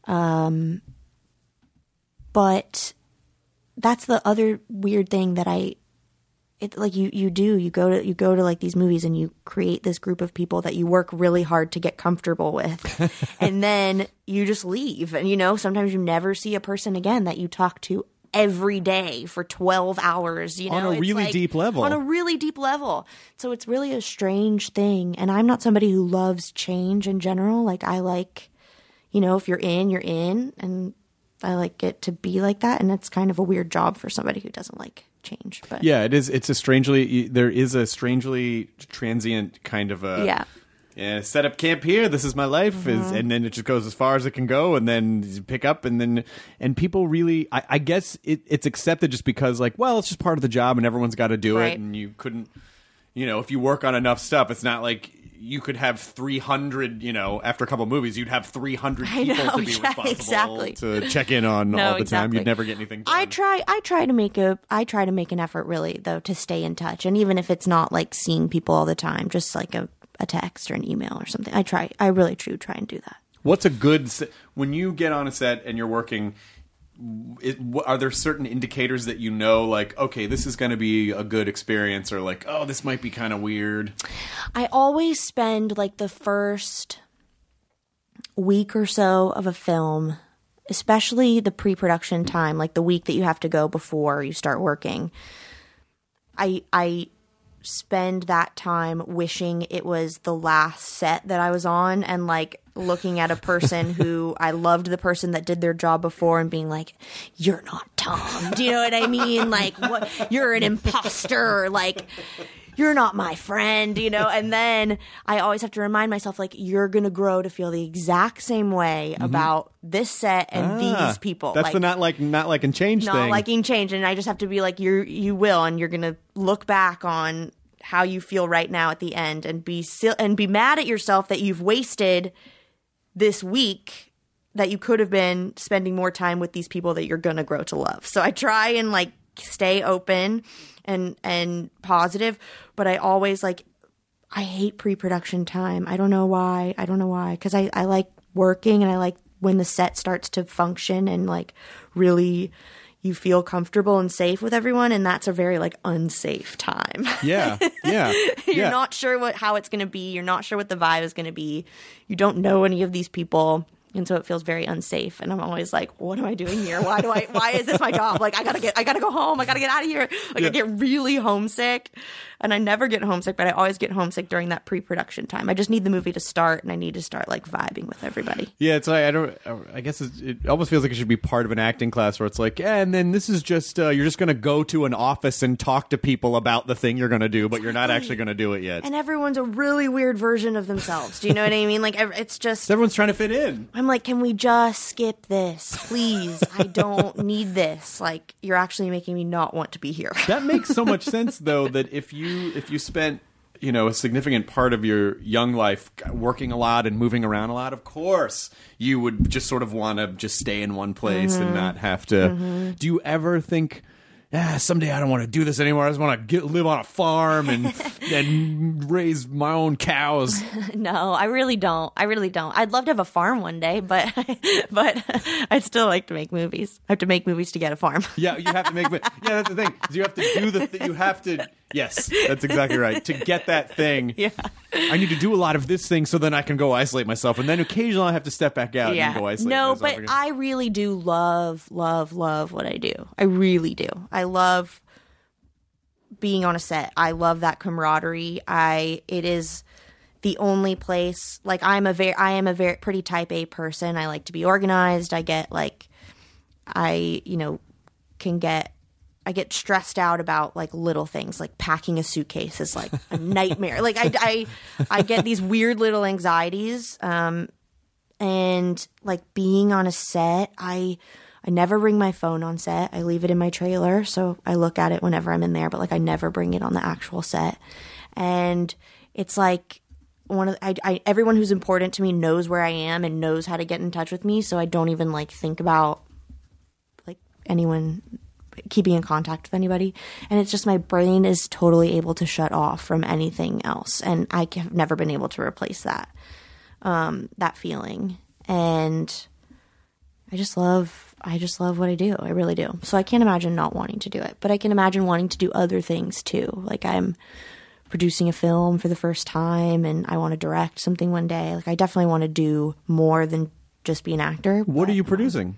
But that's the other weird thing that you go to like these movies and you create this group of people that you work really hard to get comfortable with. And then you just leave. And, sometimes you never see a person again that you talk to every day for 12 hours, on a really deep level. On a really deep level. So it's really a strange thing. And I'm not somebody who loves change in general. Like I like, if you're in, you're in. And I like it to be like that. And it's kind of a weird job for somebody who doesn't like change. But yeah, it is. There is a strangely transient kind of a set up camp here. This is my life, and then it just goes as far as it can go, and then you pick up, and people really. I guess it's accepted just because, like, well, it's just part of the job, and everyone's got to do it, and you couldn't, if you work on enough stuff, it's not like. You could have 300, after a couple of movies, you'd have 300 people to be responsible to check in on all the time. You'd never get anything done. I try to make an effort really though to stay in touch, and even if it's not like seeing people all the time, just like a text or an email or something. I really do try and do that. What's a good when you get on a set and you're working? Are there certain indicators that like, okay, this is going to be a good experience, or like, oh, this might be kind of weird? I always spend like the first week or so of a film, especially the pre-production time, like the week that you have to go before you start working. I spend that time wishing it was the last set that I was on, and like looking at a person who I loved, the person that did their job before, and being like, "You're not Tom." Do you know what I mean? Like, what? You're an imposter. Like, you're not my friend. And then I always have to remind myself, like, you're gonna grow to feel the exact same way about this set and these people. That's like, the not liking change thing. Not liking change, and I just have to be like, you will, and you're gonna look back on how you feel right now at the end, and be mad at yourself that you've wasted this week that you could have been spending more time with these people that you're gonna grow to love. So I try and like stay open and positive, but I always I hate pre-production time. I don't know why, because I like working, and I like when the set starts to function and like really you feel comfortable and safe with everyone, and that's a very like unsafe time. Yeah. You're not sure how it's going to be. You're not sure what the vibe is going to be. You don't know any of these people. And so it feels very unsafe. And I'm always like, what am I doing here? Why is this my job? Like, I gotta go home. I gotta get out of here. Like, I get really homesick. And I never get homesick, but I always get homesick during that pre-production time. I just need the movie to start, and I need to start like vibing with everybody. Yeah, it's like, I guess it almost feels like it should be part of an acting class where it's like, yeah, and then this is just, you're just going to go to an office and talk to people about the thing you're going to do, but you're not actually going to do it yet. And everyone's a really weird version of themselves. Do you know what I mean? Like, it's just... Everyone's trying to fit in. I'm like, can we just skip this? Please. I don't need this. Like, you're actually making me not want to be here. That makes so much sense, though, that if you spent, a significant part of your young life working a lot and moving around a lot, of course, you would just sort of want to just stay in one place and not have to. Do you ever think, someday I don't want to do this anymore. I just want to live on a farm and raise my own cows. No, I really don't. I'd love to have a farm one day, but I'd still like to make movies. I have to make movies to get a farm. Yeah, you have to make. Yeah, that's the thing. You have to do you have to. Yes, that's exactly right. To get that thing, I need to do a lot of this thing so then I can go isolate myself, and then occasionally I have to step back out and go isolate myself. No, but again. I really do love what I do. I really do. I love being on a set. I love that camaraderie. It is the only place. Like, I am a very pretty type A person. I like to be organized. I get I get stressed out about like little things, like packing a suitcase is like a nightmare. Like I get these weird little anxieties. And like being on a set, I never bring my phone on set. I leave it in my trailer, so I look at it whenever I'm in there, but like I never bring it on the actual set. And it's like everyone who's important to me knows where I am and knows how to get in touch with me, so I don't even like think about like anyone keeping in contact with anybody. And it's just my brain is totally able to shut off from anything else, and I have never been able to replace that feeling. And I just love what I do. I really do. So I can't imagine not wanting to do it, but I can imagine wanting to do other things too. Like, I'm producing a film for the first time and I want to direct something one day. Like, I definitely want to do more than just be an actor. What are you producing?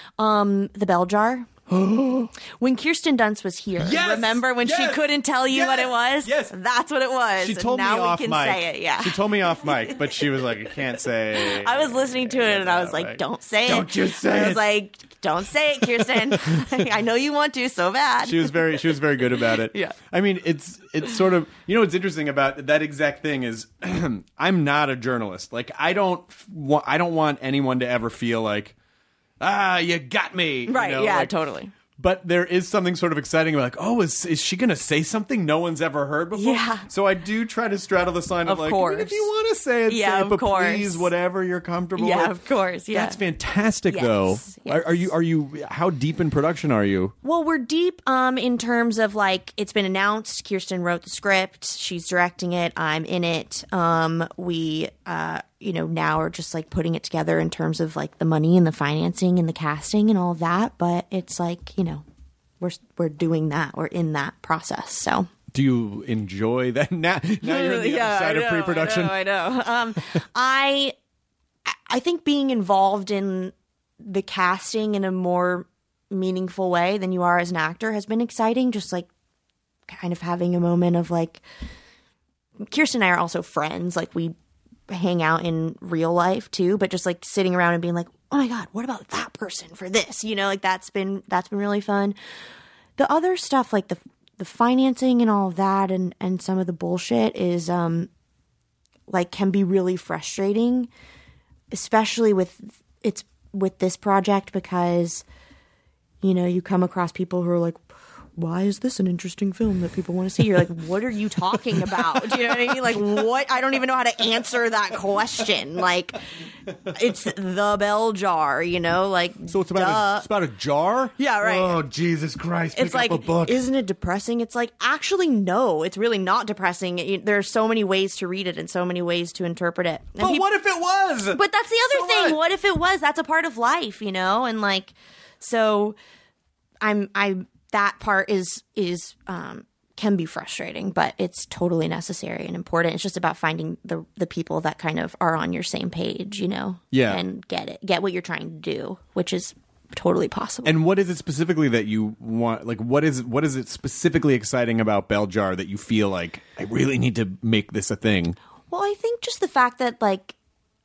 The Bell Jar. When Kirsten Dunst was here, remember when she couldn't tell you what it was? Yes, that's what it was. She told me off mic. Say it. Yeah, she told me off mic, but she was like, "I can't say." I was listening to it and I was like, "Don't say it." Don't you say it? I was like, "Don't say it, Kirsten." I know you want to so bad. She was very good about it. Yeah, I mean, it's sort of, what's interesting about that exact thing is, I'm not a journalist. Like, I don't want anyone to ever feel like, you got me. Right, yeah, totally. But there is something sort of exciting about, like, oh, is she going to say something no one's ever heard before? Yeah. So I do try to straddle the line of like, course. If you want to say it, say it, but please, whatever you're comfortable with. Yeah, of course, yeah. That's fantastic, though. Yes. Are you, how deep in production are you? Well, we're deep in terms of, like, it's been announced. Kirsten wrote the script. She's directing it. I'm in it. We now are just like putting it together in terms of like the money and the financing and the casting and all of that. But it's like, we're doing that. We're in that process. So do you enjoy that? Now you're on the other side of pre-production. I know. I think being involved in the casting in a more meaningful way than you are as an actor has been exciting. Just like kind of having a moment of like, Kirsten and I are also friends. Like, we hang out in real life too, but just like sitting around and being like, oh my God, what about that person for this? Like, that's been really fun. The other stuff, like the financing and all of that and some of the bullshit is like can be really frustrating, especially with this project, because you come across people who are like, why is this an interesting film that people want to see? You're like, what are you talking about? Do you know what I mean? Like, what? I don't even know how to answer that question. Like, it's the Bell Jar, like, so it's about a jar? Yeah, right. Oh, Jesus Christ. It's like, a book. Isn't it depressing? It's like, actually, no, it's really not depressing. There are so many ways to read it and so many ways to interpret it. And but what if it was? But that's the other thing. What if it was? That's a part of life, and like, so that part is can be frustrating, but it's totally necessary and important. It's just about finding the people that kind of are on your same page, you know? Yeah. And get what you're trying to do, which is totally possible. And what is it specifically that you want? Like, what is it specifically exciting about Bell Jar that you feel like, I really need to make this a thing? Well, I think just the fact that, like,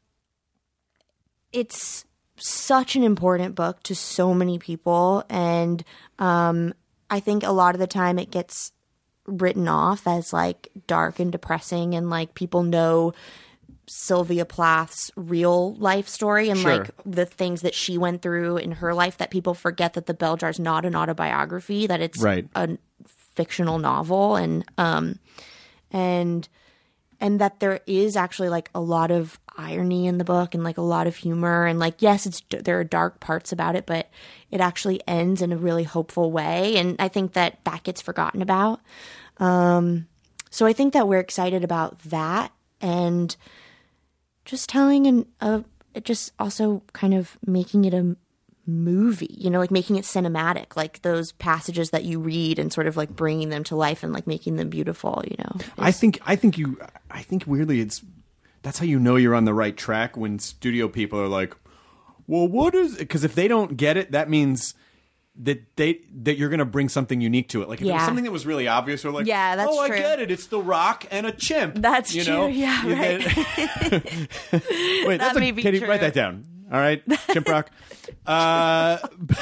it's such an important book to so many people, and I think a lot of the time it gets written off as, like, dark and depressing, and, like, people know Sylvia Plath's real life story and Sure. like the things that she went through in her life, that people forget that The Bell Jar is not an autobiography, that it's Right. a fictional novel, and that there is actually like a lot of irony in the book and like a lot of humor, and like, yes, there are dark parts about it, but it actually ends in a really hopeful way, and I think that gets forgotten about. So I think that we're excited about that, and just telling just also kind of making it a movie, you know, like making it cinematic, like those passages that you read and sort of like bringing them to life and like making them beautiful, you know. I think weirdly that's how you know you're on the right track, when studio people are like, well, what is it? Because if they don't get it, that means that you're going to bring something unique to it. Like if it was something that was really obvious, or like, yeah, that's true. I get it. It's The Rock and a chimp. That's you true. Know? Yeah, right. Wait, that may be Katie, true. write that down. All right, Chimp Rock. But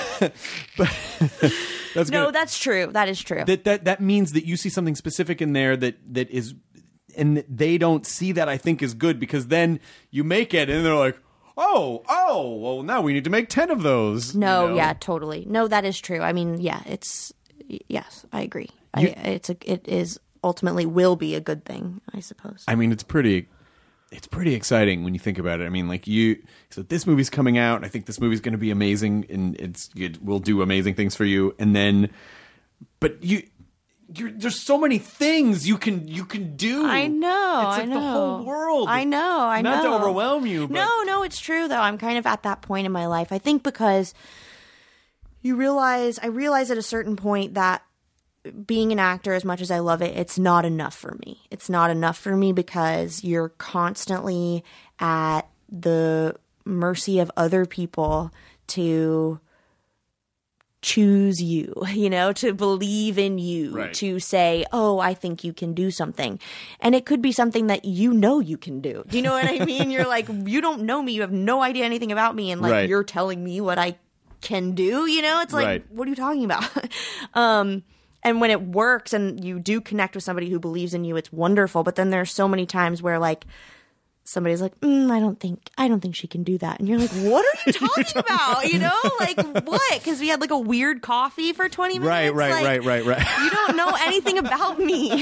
that's no, good. that's true. That is true. That means that you see something specific in there that is, and they don't see that, I think, is good, because then you make it and they're like, oh, well, now we need to make 10 of those. No, you know? yeah, totally. No, that is true. I mean, yeah, yes, I agree. It is ultimately will be a good thing, I suppose. I mean, it's pretty exciting when you think about it. I mean, like so this movie's coming out, and I think this movie's going to be amazing, and it will do amazing things for you. And then, but there's so many things you can do. I know. It's like the whole world. I know. Not to overwhelm you. But... No, it's true though. I'm kind of at that point in my life. I think because I realize at a certain point that being an actor, as much as I love it, it's not enough for me. It's not enough for me because you're constantly at the mercy of other people to choose you, you know, to believe in you, right. To say, oh, I think you can do something. And it could be something that you know you can do. Do you know what I mean? You're like, you don't know me. You have no idea anything about me. And like, right. You're telling me what I can do, you know? It's like, right. What are you talking about? And when it works and you do connect with somebody who believes in you, it's wonderful. But then there's so many times where like somebody's like, I don't think she can do that. And you're like, what are you talking about? You know, like what? Because we had like a weird coffee for 20 minutes. Right. You don't know anything about me.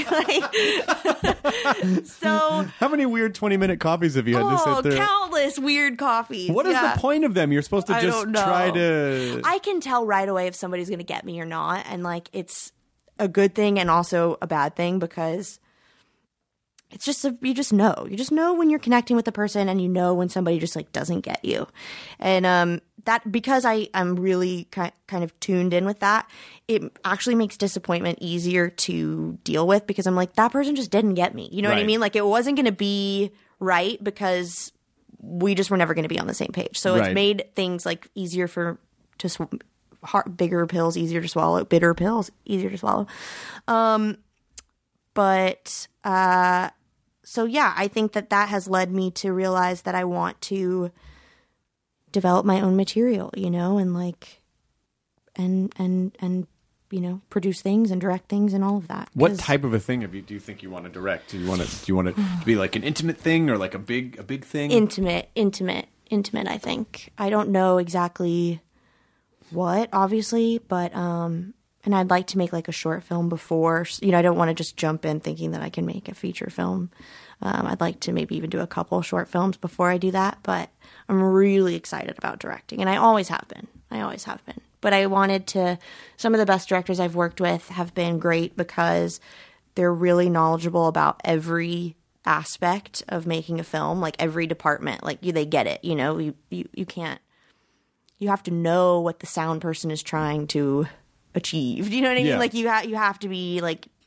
So how many weird 20-minute coffees have you had to sit through? Countless weird coffees. What is the point of them? You're supposed to I just don't know. try to... I can tell right away if somebody's going to get me or not. And like, it's a good thing and also a bad thing, because it's just you just know when you're connecting with a person, and you know when somebody just like doesn't get you. And that, because I'm really kind of tuned in with that, it actually makes disappointment easier to deal with, because I'm like, that person just didn't get me. You know what I Right. mean? Like, it wasn't going to be right because we just were never going to be on the same page. So Right. it's made things like easier bigger pills easier to swallow, bitter pills easier to swallow. So yeah, I think that has led me to realize that I want to develop my own material, you know, and like, and you know, produce things and direct things and all of that. What type of a thing do you think you want to direct? Do you want it to be like an intimate thing, or like a big thing? Intimate, I think. I don't know exactly what, obviously, but and I'd like to make like a short film before, you know, I don't want to just jump in thinking that I can make a feature film. I'd like to maybe even do a couple short films before I do that, but I'm really excited about directing, and I always have been. But I wanted to, some of the best directors I've worked with have been great because they're really knowledgeable about every aspect of making a film, like every department, like they get it, you know, you can't, you have to know what the sound person is trying to achieve. Do you know what I mean? Yeah. Like you have to be like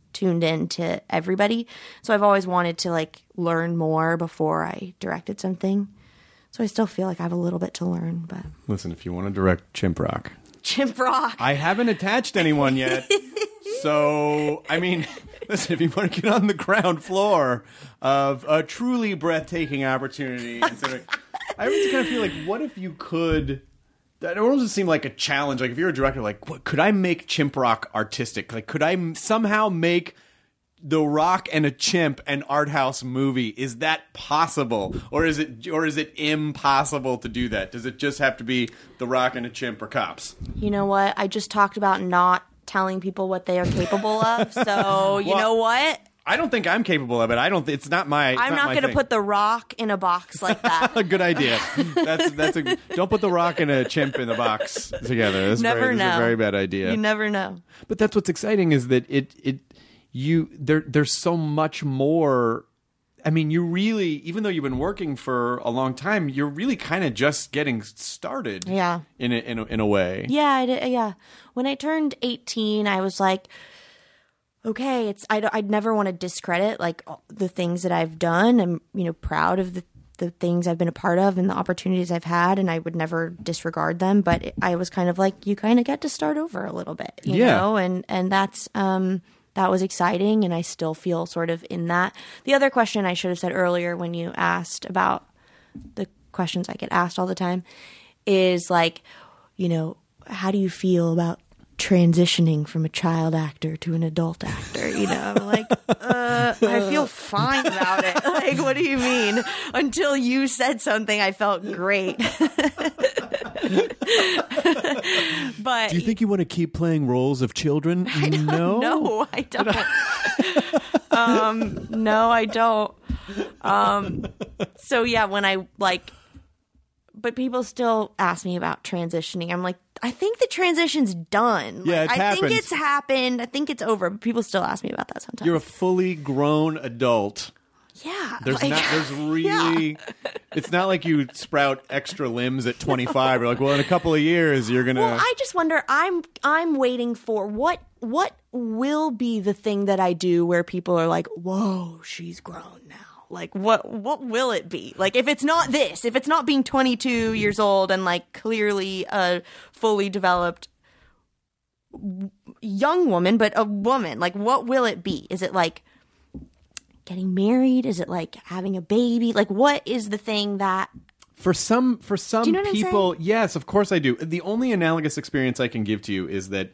tuned in to everybody. So I've always wanted to like learn more before I directed something. So I still feel like I have a little bit to learn. But Listen, if you want to direct Chimp Rock. Chimp Rock. I haven't attached anyone yet. So, I mean, listen, if you want to get on the ground floor of a truly breathtaking opportunity, I always kind of feel like, what if you could... That almost just seemed like a challenge. Like, if you're a director, like, what, could I make Chimp Rock artistic? Like, could I somehow make The Rock and a chimp an art house movie? Is that possible? Or is it impossible to do that? Does it just have to be The Rock and a chimp or cops? You know what? I just talked about not telling people what they are capable of. So, you know what? I don't think I'm capable of it. It's not my. I'm not going to put The Rock in a box like that. Good idea. Don't put The Rock and a chimp in the box together. That's Never know. That's a very bad idea. You never know. But that's what's exciting is that there's so much more. I mean, you really, even though you've been working for a long time, you're really kind of just getting started. Yeah. In a way. Yeah. Yeah. When I turned 18, I was like, okay, I'd never want to discredit like the things that I've done. I'm, proud of the things I've been a part of and the opportunities I've had, and I would never disregard them. But I was kind of like, you kind of get to start over a little bit, you know? And that's, that was exciting, and I still feel sort of in that. The other question I should have said earlier when you asked about the questions I get asked all the time is like, how do you feel about transitioning from a child actor to an adult actor? I'm like, I feel fine about it. Like, what do you mean? Until you said something, I felt great. But do you think you want to keep playing roles of children? No, I don't. No, I don't. So yeah, when I but people still ask me about transitioning. I'm like, I think the transition's done. Yeah, I think it's happened. I think it's over. But people still ask me about that sometimes. You're a fully grown adult. Yeah. It's not like you sprout extra limbs at 25. You're like, well, in a couple of years, you're going to. Well, I just wonder, I'm waiting for what will be the thing that I do where people are like, whoa, she's grown now. Like, what will it be? Like, if it's not this, if it's not being 22 years old and like clearly a fully developed young woman, but a woman, like, what will it be? Is it like getting married? Is it like having a baby? Like, what is the thing that for some do you know what people? I'm saying? Yes, of course I do. The only analogous experience I can give to you is that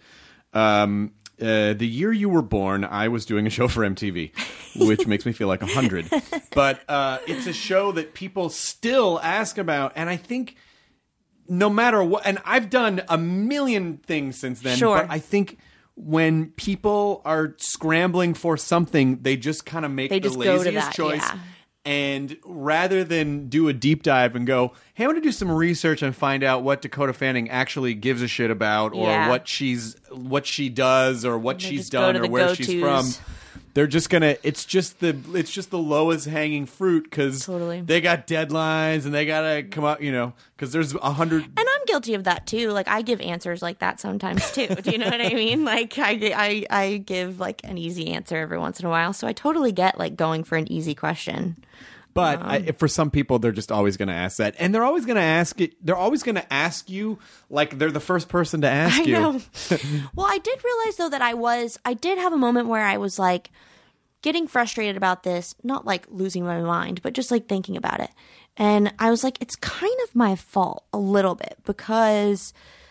the year you were born, I was doing a show for MTV, which makes me feel like 100. But it's a show that people still ask about, and I think no matter what, and I've done a million things since then, sure. But I think when people are scrambling for something, they just kind of make the laziest choice. Yeah. And rather than do a deep dive and go, hey, I want to do some research and find out what Dakota Fanning actually gives a shit about, or what she does, or what she's done, or where she's from. They're just gonna. It's just the lowest hanging fruit because they got deadlines and they gotta come out. Because there's 100. And I'm guilty of that too. Like, I give answers like that sometimes too. Do you know what I mean? Like, I give like an easy answer every once in a while. So I totally get like going for an easy question. But for some people, they're just always going to ask that, and they're always going to ask it. They're always going to ask you like they're the first person to ask you. I know. Well, I did realize though that I did have a moment where I was like getting frustrated about this, not like losing my mind, but just like thinking about it. And I was like, it's kind of my fault a little bit, because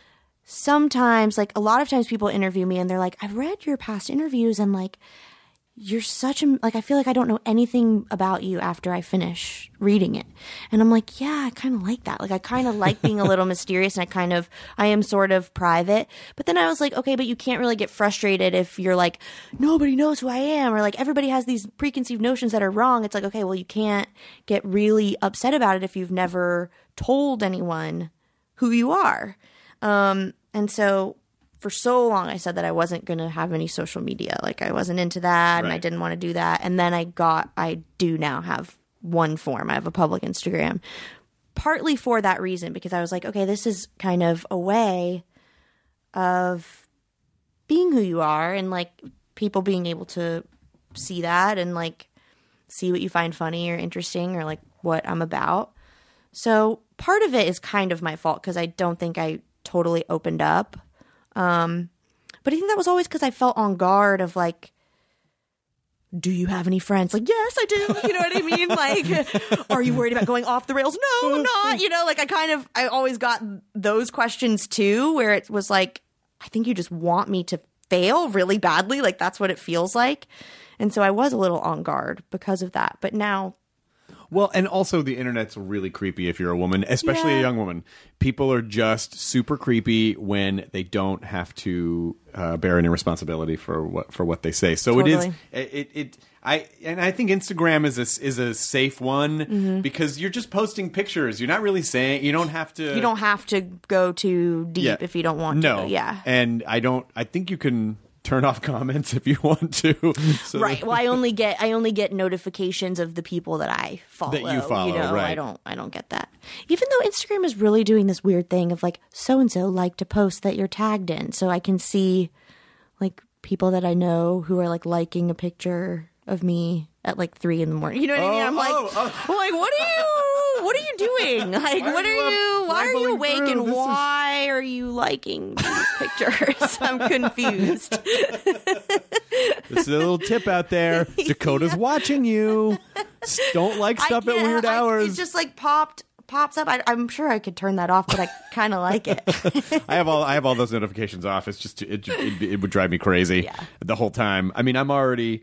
sometimes, like a lot of times people interview me and they're like, I've read your past interviews and like, you're such a, like, I feel like I don't know anything about you after I finish reading it. And I'm like, yeah, I kind of like that. Like, I kind of like being a little mysterious, and I am sort of private. But then I was like, okay, but you can't really get frustrated if you're like, nobody knows who I am, or like everybody has these preconceived notions that are wrong. It's like, okay, well, you can't get really upset about it if you've never told anyone who you are. And so for so long, I said that I wasn't going to have any social media. Like, I wasn't into that, and I didn't want to do that. And then I do now have one form. I have a public Instagram, partly for that reason, because I was like, okay, this is kind of a way of being who you are and like people being able to see that and like see what you find funny or interesting or like what I'm about. So part of it is kind of my fault because I don't think I totally opened up. But I think that was always because I felt on guard of like, do you have any friends? Like, yes, I do. You know what I mean? Like, are you worried about going off the rails? No, I'm not. You know, like I always got those questions too, where it was like, I think you just want me to fail really badly. Like that's what it feels like. And so I was a little on guard because of that. But now. Well, and also the internet's really creepy if you're a woman, especially a young woman. People are just super creepy when they don't have to bear any responsibility for what they say. So Totally. I think Instagram is a safe one because you're just posting pictures. You're not really saying, you don't have to go too deep if you don't want to. Yeah. And I think you can turn off comments if you want to. So right. Well, I only get notifications of the people that I follow. That you follow, you know? right. I don't get that. Even though Instagram is really doing this weird thing of like, so-and-so like to post that you're tagged in. So I can see like people that I know who are like liking a picture of me at like 3 a.m. You know what I mean? I'm like, what are you doing? Like, why are you awake and why are you liking these pictures? I'm confused. This is a little tip out there. Dakota's watching you. Don't like stuff at weird hours. It just like pops up. I'm sure I could turn that off, but I kind of like it. I have all those notifications off. It's just it would drive me crazy the whole time. I mean, I'm already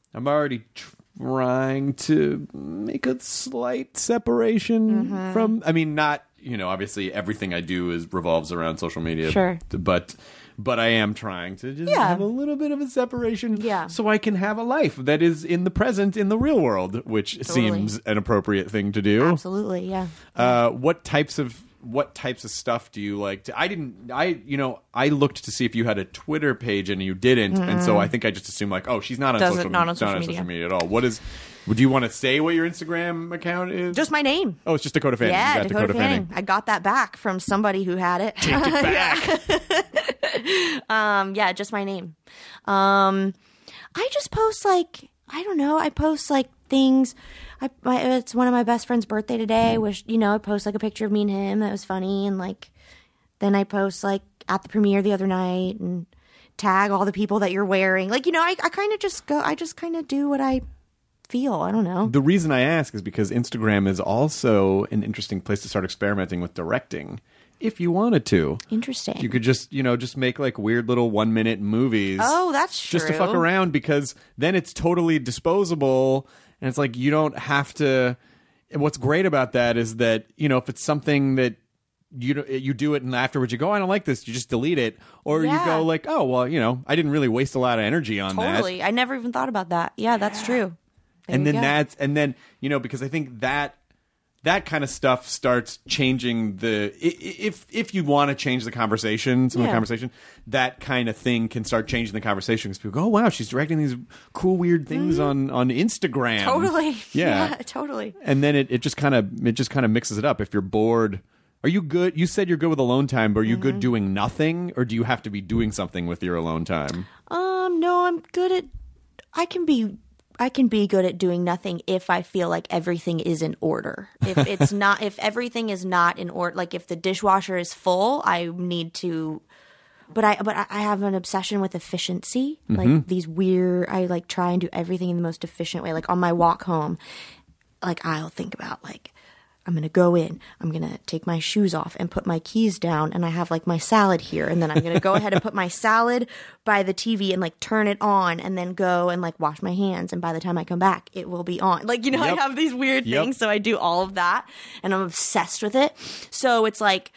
trying to make a slight separation from. I mean, not obviously everything I do revolves around social media. Sure, but I am trying to just have a little bit of a separation, so I can have a life that is in the present, in the real world, which seems an appropriate thing to do. Absolutely, yeah. What types of stuff do you like to, I looked to see if you had a Twitter page and you didn't, and so I think I just assumed like, oh, she's not on social media at all. Do you want to say what your Instagram account is? Just my name. Oh, it's just Dakota Fanning. Yeah, Dakota Fanning. I got that back from somebody who had it. Take it back. Yeah, just my name. I just post like, I don't know, I post like things. It's one of my best friend's birthday today. I post like a picture of me and him that was funny, and like then I post like at the premiere the other night and tag all the people that you're wearing. Like, I kind of just go. I just kind of do what I feel. I don't know. The reason I ask is because Instagram is also an interesting place to start experimenting with directing. If you wanted to. Interesting. You could just make like weird little 1-minute movies. Oh, that's true. Just to fuck around, because then it's totally disposable. And it's like you don't have to. And what's great about that is that, if it's something that you do it and afterwards you go, I don't like this, you just delete it. Or you go like, oh, well, I didn't really waste a lot of energy on that. Totally. I never even thought about that. Yeah, that's true. And then because I think that kind of stuff starts changing if you want to change the conversation, some of the conversation, that kind of thing can start changing the conversation because people go, oh wow, she's directing these cool weird things on Instagram. Totally. Yeah, totally. And then it just kind of mixes it up. If you're bored, are you good? You said you're good with alone time, but are you good doing nothing, or do you have to be doing something with your alone time? No, I'm good at. I can be good at doing nothing if I feel like everything is in order. If everything is not in order, like if the dishwasher is full, I need to. But I have an obsession with efficiency. Like these weird, I like try and do everything in the most efficient way. Like on my walk home, like I'll think about like, I'm going to go in, I'm going to take my shoes off and put my keys down, and I have like my salad here, and then I'm going to go ahead and put my salad by the TV and like turn it on, and then go and like wash my hands, and by the time I come back it will be on. Like, I have these weird things, so I do all of that and I'm obsessed with it. So it's like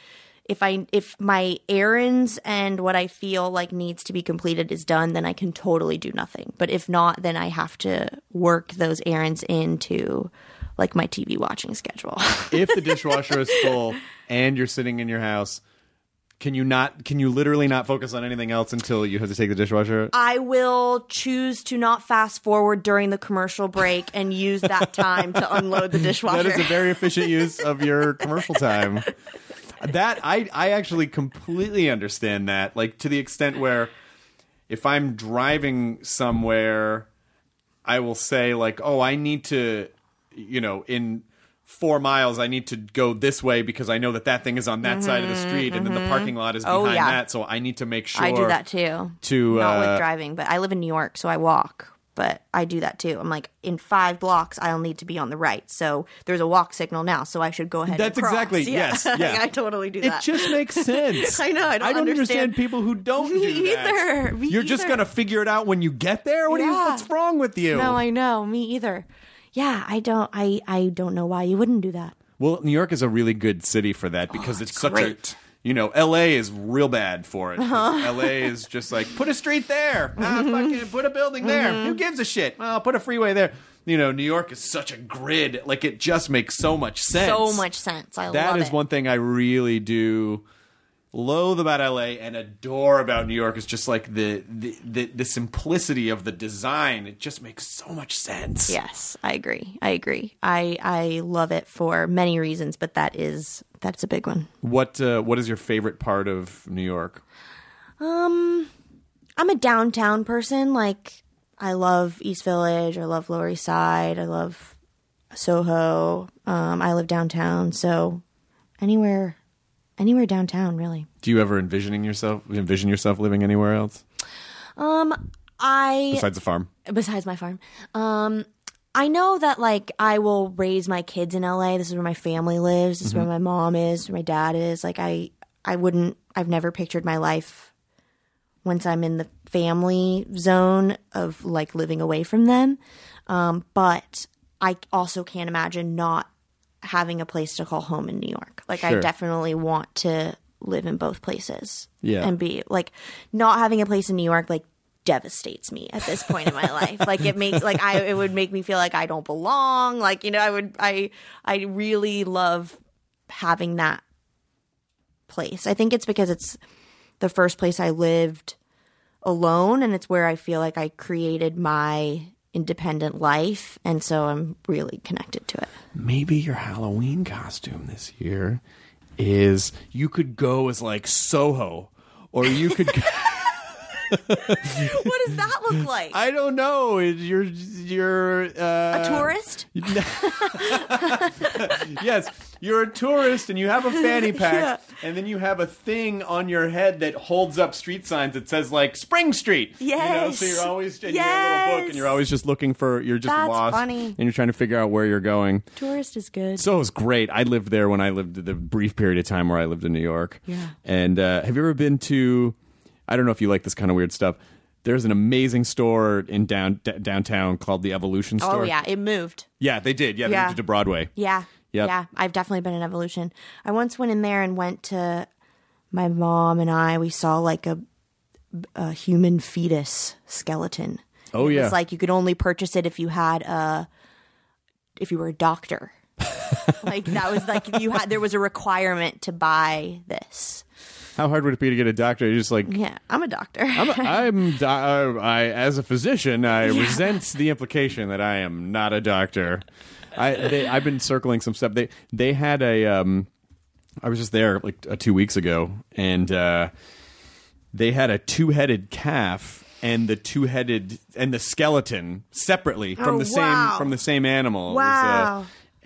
if my errands and what I feel like needs to be completed is done, then I can totally do nothing. But if not, then I have to work those errands into like my TV watching schedule. If the dishwasher is full and you're sitting in your house, can you literally not focus on anything else until you have to take the dishwasher? I will choose to not fast forward during the commercial break and use that time to unload the dishwasher. That is a very efficient use of your commercial time. That I actually completely understand that, like to the extent where if I'm driving somewhere, I will say like, oh, I need to, in 4 miles, I need to go this way because I know that thing is on that side of the street, and then the parking lot is behind that. So I need to make sure. I do that too. Not with driving, but I live in New York, so I walk. But I do that too. I'm like, in 5 blocks, I'll need to be on the right. So there's a walk signal now, so I should go ahead and cross. Exactly, yes. Yeah. I totally do that. It just makes sense. I know, I don't understand people who don't do that. Me You're just going to figure it out when you get there? What's wrong with you? No, I know. Me either. Yeah, I don't know why you wouldn't do that. Well, New York is a really good city for that because it's such great. L.A. is real bad for it. L.A. is just like, put a street there. Fucking put a building there. Who gives a shit? Well, put a freeway there. New York is such a grid. Like, it just makes so much sense. So much sense. I love it. That is one thing I really do loathe about LA and adore about New York is just like the simplicity of the design. It just makes so much sense. Yes, I agree. I love it for many reasons, but that's a big one. What is your favorite part of New York? I'm a downtown person. Like, I love East Village. I love Lower East Side. I love Soho. I live downtown, so anywhere downtown, really. Do you ever envision yourself living anywhere else? Besides the farm. Besides my farm. I know that, like, I will raise my kids in LA. This is where my family lives. This is where my mom is, where my dad is. Like, I've never pictured my life once I'm in the family zone of, like, living away from them. But I also can't imagine not having a place to call home in New York. Like, sure. I definitely want to live in both places. Yeah. And be, like, not having a place in New York, like, devastates me at this point in my life. Like, it makes, like, it would make me feel like I don't belong. Like, I really love having that place. I think it's because it's the first place I lived alone, and it's where I feel like I created my independent life, and so I'm really connected to it. Maybe your Halloween costume this year is you could go as like Soho, or you could What does that look like? I don't know. You're a tourist? Yes, you're a tourist and you have a fanny pack, and then you have a thing on your head that holds up street signs that says like Spring Street. Yes. So you're always you have a little book and you're always just looking for. You're just That's lost, funny. and you're trying to figure out where you're going. Tourist is good. So it was great. I lived there when I lived the brief period of time where I lived in New York. Yeah. And have you ever been to? I don't know if you like this kind of weird stuff. There's an amazing store in downtown called the Evolution Store. Oh, yeah. It moved. Yeah, they did. Yeah, they moved it to Broadway. Yeah. Yep. Yeah. I've definitely been in Evolution. I once went in there and went to my mom and we saw like a human fetus skeleton. Oh, It yeah. was like you could only purchase it if you were a doctor. Like that was like there was a requirement to buy this. How hard would it be to get a doctor? You're just like, yeah, I'm a doctor. I as a physician, I resent the implication that I am not a doctor. I've been circling some stuff. They had I was just there like 2 weeks ago, and they had a 2-headed calf and the skeleton separately from the same animal. Wow.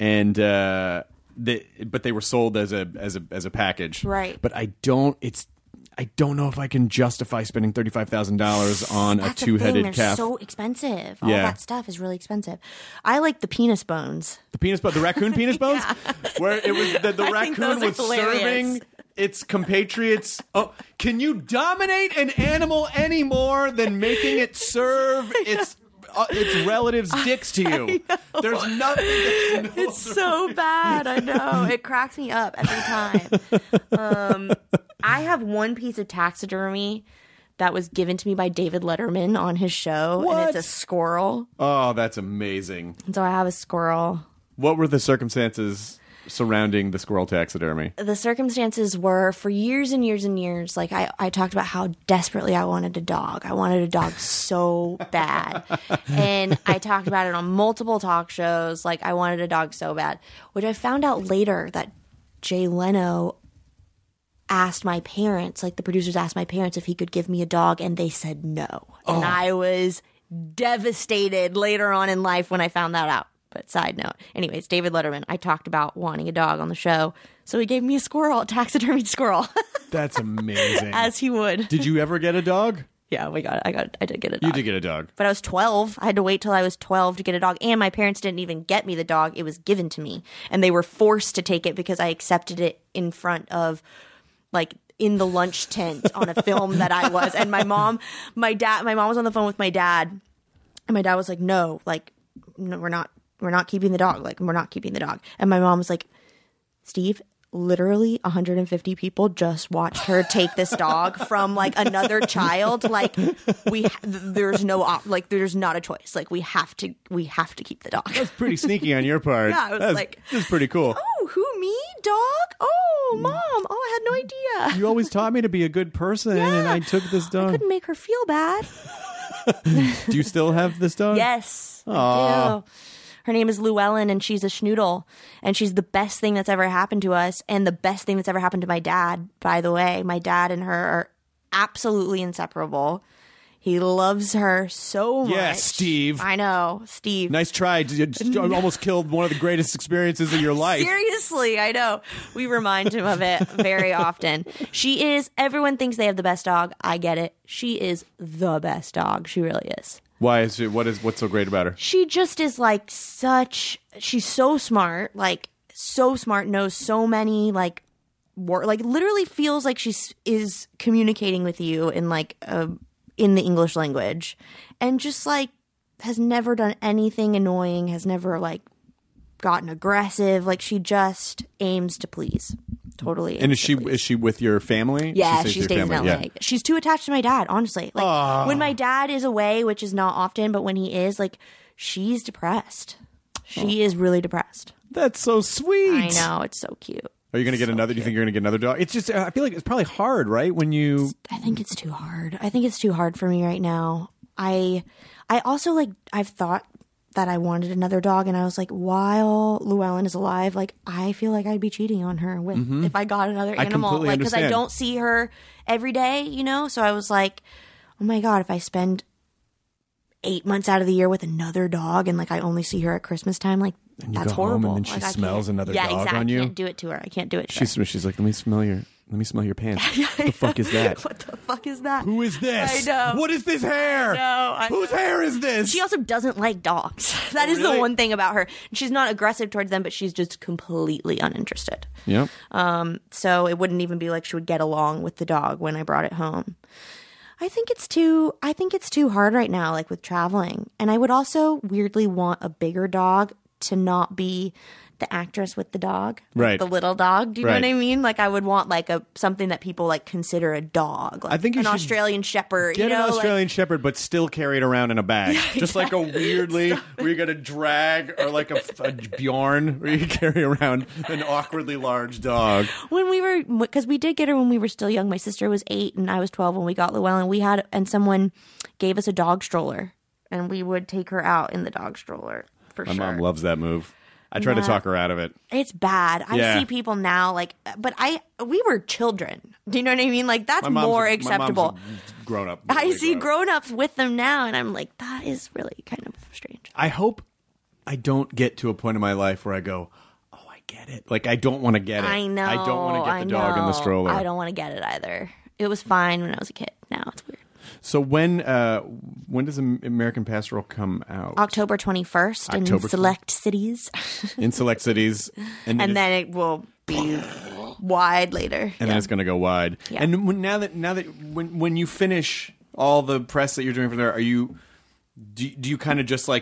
But they were sold as a package, right? But I don't know if I can justify spending $35,000 on a 2-headed calf. They're so expensive. All that stuff is really expensive. I like the penis bones. The raccoon penis bones, where it was the raccoon was hilarious. serving its compatriots. Oh, can you dominate an animal any more than making it serve its relatives' dicks to you? There's nothing. It's so bad. I know. It cracks me up every time. I have one piece of taxidermy that was given to me by David Letterman on his show, and it's a squirrel. Oh, that's amazing. And so I have a squirrel. What were the circumstances surrounding the squirrel taxidermy? The circumstances were, for years and years and years, like I talked about how desperately I wanted a dog. I wanted a dog so bad. And I talked about it on multiple talk shows. Like, I wanted a dog so bad, which I found out later that Jay Leno asked my parents, like the producers asked my parents if he could give me a dog, and they said no. And I was devastated later on in life when I found that out. But side note, anyways, David Letterman, I talked about wanting a dog on the show, so he gave me a squirrel, a taxidermied squirrel. That's amazing. As he would. Did you ever get a dog? Yeah, I did get a dog. You did get a dog. But I was 12. I had to wait till I was 12 to get a dog. And my parents didn't even get me the dog. It was given to me. And they were forced to take it because I accepted it in front of, like, in the lunch tent on a film that I was. And my mom was on the phone with my dad. And my dad was like, no, we're not keeping the dog. Like, we're not keeping the dog. And my mom was like, Steve, literally 150 people just watched her take this dog from like another child. Like there's not a choice. Like we have to keep the dog. That's pretty sneaky on your part. Yeah, that's pretty cool. Oh, who, me? Dog? Oh, mom. Oh, I had no idea. You always taught me to be a good person, and I took this dog. I couldn't make her feel bad. Do you still have this dog? Yes, Aww. I do. Her name is Llewellyn, and she's a schnoodle, and she's the best thing that's ever happened to us, and the best thing that's ever happened to my dad, by the way. My dad and her are absolutely inseparable. He loves her so much. Yes, Steve. I know, Steve. Nice try. You almost killed one of the greatest experiences of your life. Seriously, I know. We remind him of it very often. Everyone thinks they have the best dog. I get it. She is the best dog. She really is. Why is she, what's so great about her? She just is she's so smart, knows so many, literally feels like she is communicating with you in in the English language, and just has never done anything annoying, has never gotten aggressive. Like, she just aims to please. Totally. And is she with your family? Yeah, she stays in LA. Yeah. She's too attached to my dad, honestly. When my dad is away, which is not often, but when he is, she's depressed. She is really depressed. That's so sweet. I know, it's so cute. Are you going to get another? Do you think you're going to get another dog? It's just, I feel like it's probably hard, right? I think it's too hard. I think it's too hard for me right now. I also I've thought that I wanted another dog, and I was like, while Llewellyn is alive, I feel like I'd be cheating on her with if I got another animal, because I don't see her every day, So I was like, oh my God, if I spend 8 months out of the year with another dog, and I only see her at Christmas time, that's horrible. Home and then she smells another dog exactly. on you. I can't do it to her. I can't do it to her. She's like, let me smell your pants. What the fuck is that? What the fuck is that? Who is this? I know. What is this hair? Whose hair is this? She also doesn't like dogs. That is the one thing about her. She's not aggressive towards them, but she's just completely uninterested. Yeah. So it wouldn't even be like she would get along with the dog when I brought it home. I think it's too hard right now, with traveling. And I would also weirdly want a bigger dog to not be the actress with the dog, right? The little dog. Do you know what I mean? I would want something that people consider a dog. I think an Australian Shepherd. Get an Australian Shepherd, but still carry it around in a bag, just a weirdly where you got a drag or a Bjorn where you carry around an awkwardly large dog. Because we did get her when we were still young. My sister was 8 and I was 12 when we got Llewellyn. And someone gave us a dog stroller, and we would take her out in the dog stroller. My mom loves that move. I try to talk her out of it. It's bad. I see people now but we were children. Do you know what I mean? That's more acceptable. My mom's grown up. I see grown-ups with them now, and I'm like, that is really kind of strange. I hope I don't get to a point in my life where I go, oh, I get it. I don't want to get it. I know. I don't want to get the dog in the stroller. I don't want to get it either. It was fine when I was a kid. Now it's weird. So when does American Pastoral come out? October 21st in select cities. In select cities. And then it will be wide later. And then it's going to go wide. Yeah. And now that when you finish all the press that you're doing from there, do you kind of just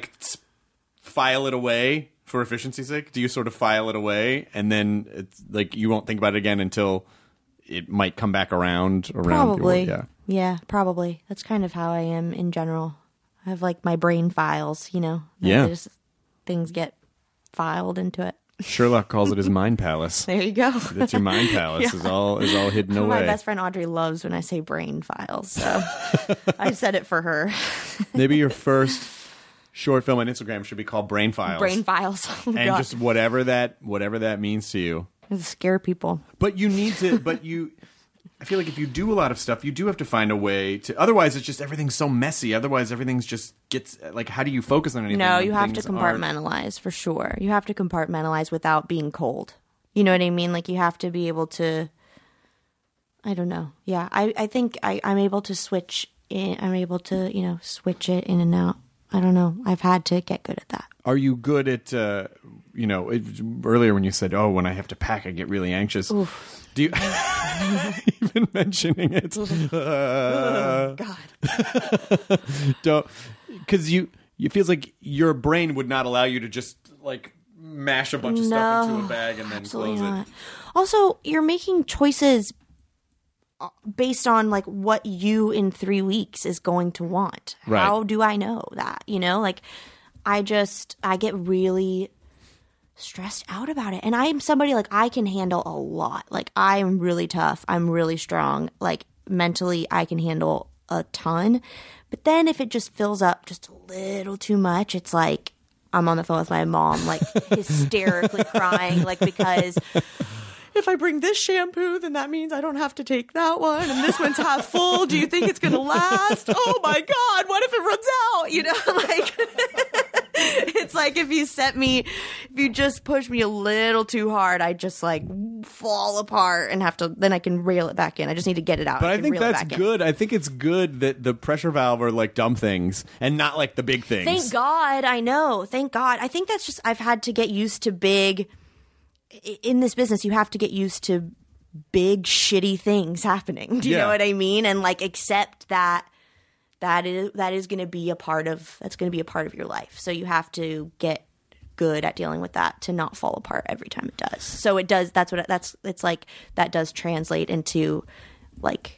file it away for efficiency's sake? Do you sort of file it away and then it's you won't think about it again until it might come back around? Probably. Yeah, probably. That's kind of how I am in general. I have my brain files, Yeah. Just things get filed into it. Sherlock calls it his mind palace. There you go. It's your mind palace. Yeah. is all hidden away. My best friend Audrey loves when I say brain files, so I said it for her. Maybe your first short film on Instagram should be called Brain Files. Brain Files. Oh, and God. just whatever that means to you. To scare people. But you need to. But you I feel like if you do a lot of stuff, you do have to find a way to. Otherwise, it's just everything's so messy. Otherwise, everything's just gets like. How do you focus on anything? No, when you have to things compartmentalize for sure. You have to compartmentalize without being cold. You know what I mean? Like you have to be able to. I don't know. Yeah, I think I'm able to switch. I'm able to switch it in and out. I don't know. I've had to get good at that. Are you good at earlier when you said, "Oh, when I have to pack, I get really anxious." Oof. Do you even mentioning it? Oh, God. Don't, because it feels like your brain would not allow you to just like mash a bunch of stuff into a bag and then close it. Also, you're making choices based on like what you in 3 weeks is going to want. Right. How do I know that? Like I get really stressed out about it. And I'm somebody like I can handle a lot. Like I'm really tough. I'm really strong. Like mentally I can handle a ton. But then if it just fills up just a little too much, it's like I'm on the phone with my mom like hysterically crying like because if I bring this shampoo, then that means I don't have to take that one. And this one's half full. Do you think it's going to last? Oh my God, what if it runs out? Like, it's like if you just push me a little too hard, I just like fall apart and then I can reel it back in. I just need to get it out. But I think that's good. I think it's good that the pressure valve are like dumb things and not like the big things. Thank God. I know. Thank God. I think that's just, I've had to get used to big. In this business, you have to get used to big, shitty things happening. Do you know what I mean? And like accept that is going to be a part of your life. So you have to get good at dealing with that to not fall apart every time it does. So it does. It's like that does translate into like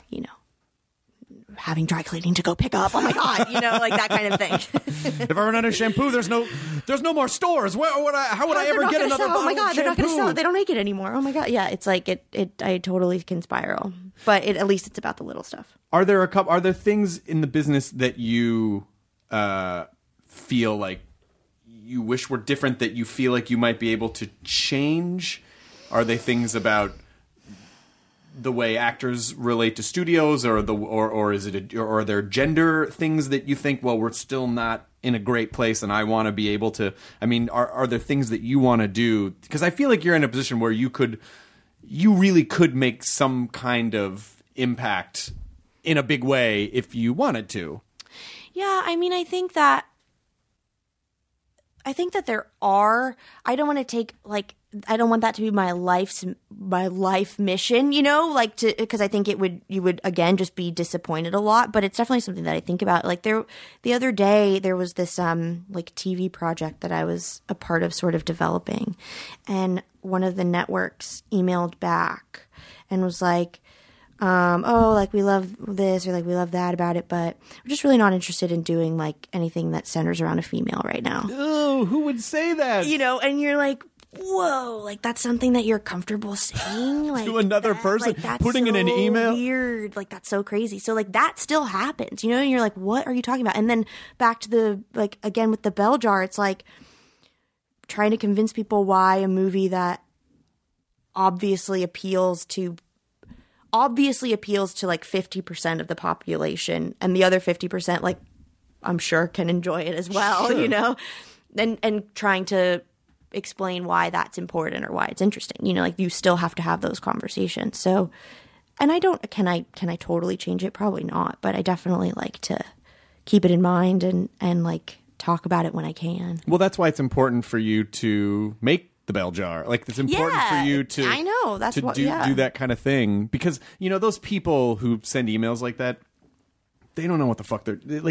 having dry cleaning to go pick up. Oh my God, like that kind of thing. If I run out of shampoo, there's no more stores. How would I ever get another bottle Oh my God, of they're not going to shampoo? sell it. They don't make it anymore. Oh my God, yeah. It's like I totally can spiral, but at least it's about the little stuff. Are there things in the business that you feel like you wish were different that you feel like you might be able to change? Are they things about the way actors relate to studios, or are there gender things that you think, well, we're still not in a great place, and I want to be able to? I mean, are there things that you want to do? Because I feel like you're in a position where you really could make some kind of impact in a big way if you wanted to. Yeah, I mean, I think that there are. I don't want to take I don't want that to be my life mission, because I think you would again just be disappointed a lot. But it's definitely something that I think about. Like the other day there was this TV project that I was a part of, sort of developing, and one of the networks emailed back and was like, we love this or we love that about it, but we're just really not interested in doing anything that centers around a female right now. Oh, who would say that? And you're like, whoa, that's something that you're comfortable saying to another person, putting so in an email. Weird, that's so crazy. So that still happens, and you're like, what are you talking about? And then back to the again with the bell jar, it's like trying to convince people why a movie that obviously appeals to 50% of the population, and the other 50% I'm sure can enjoy it as well, sure. and trying to explain why that's important or why it's interesting. You still have to have those conversations. So, and can I totally change it? Probably not, but I definitely like to keep it in mind and talk about it when I can. Well, that's why it's important for you to make the bell jar. It's important for you to I know that's do that kind of thing, because those people who send emails like that, they don't know what the fuck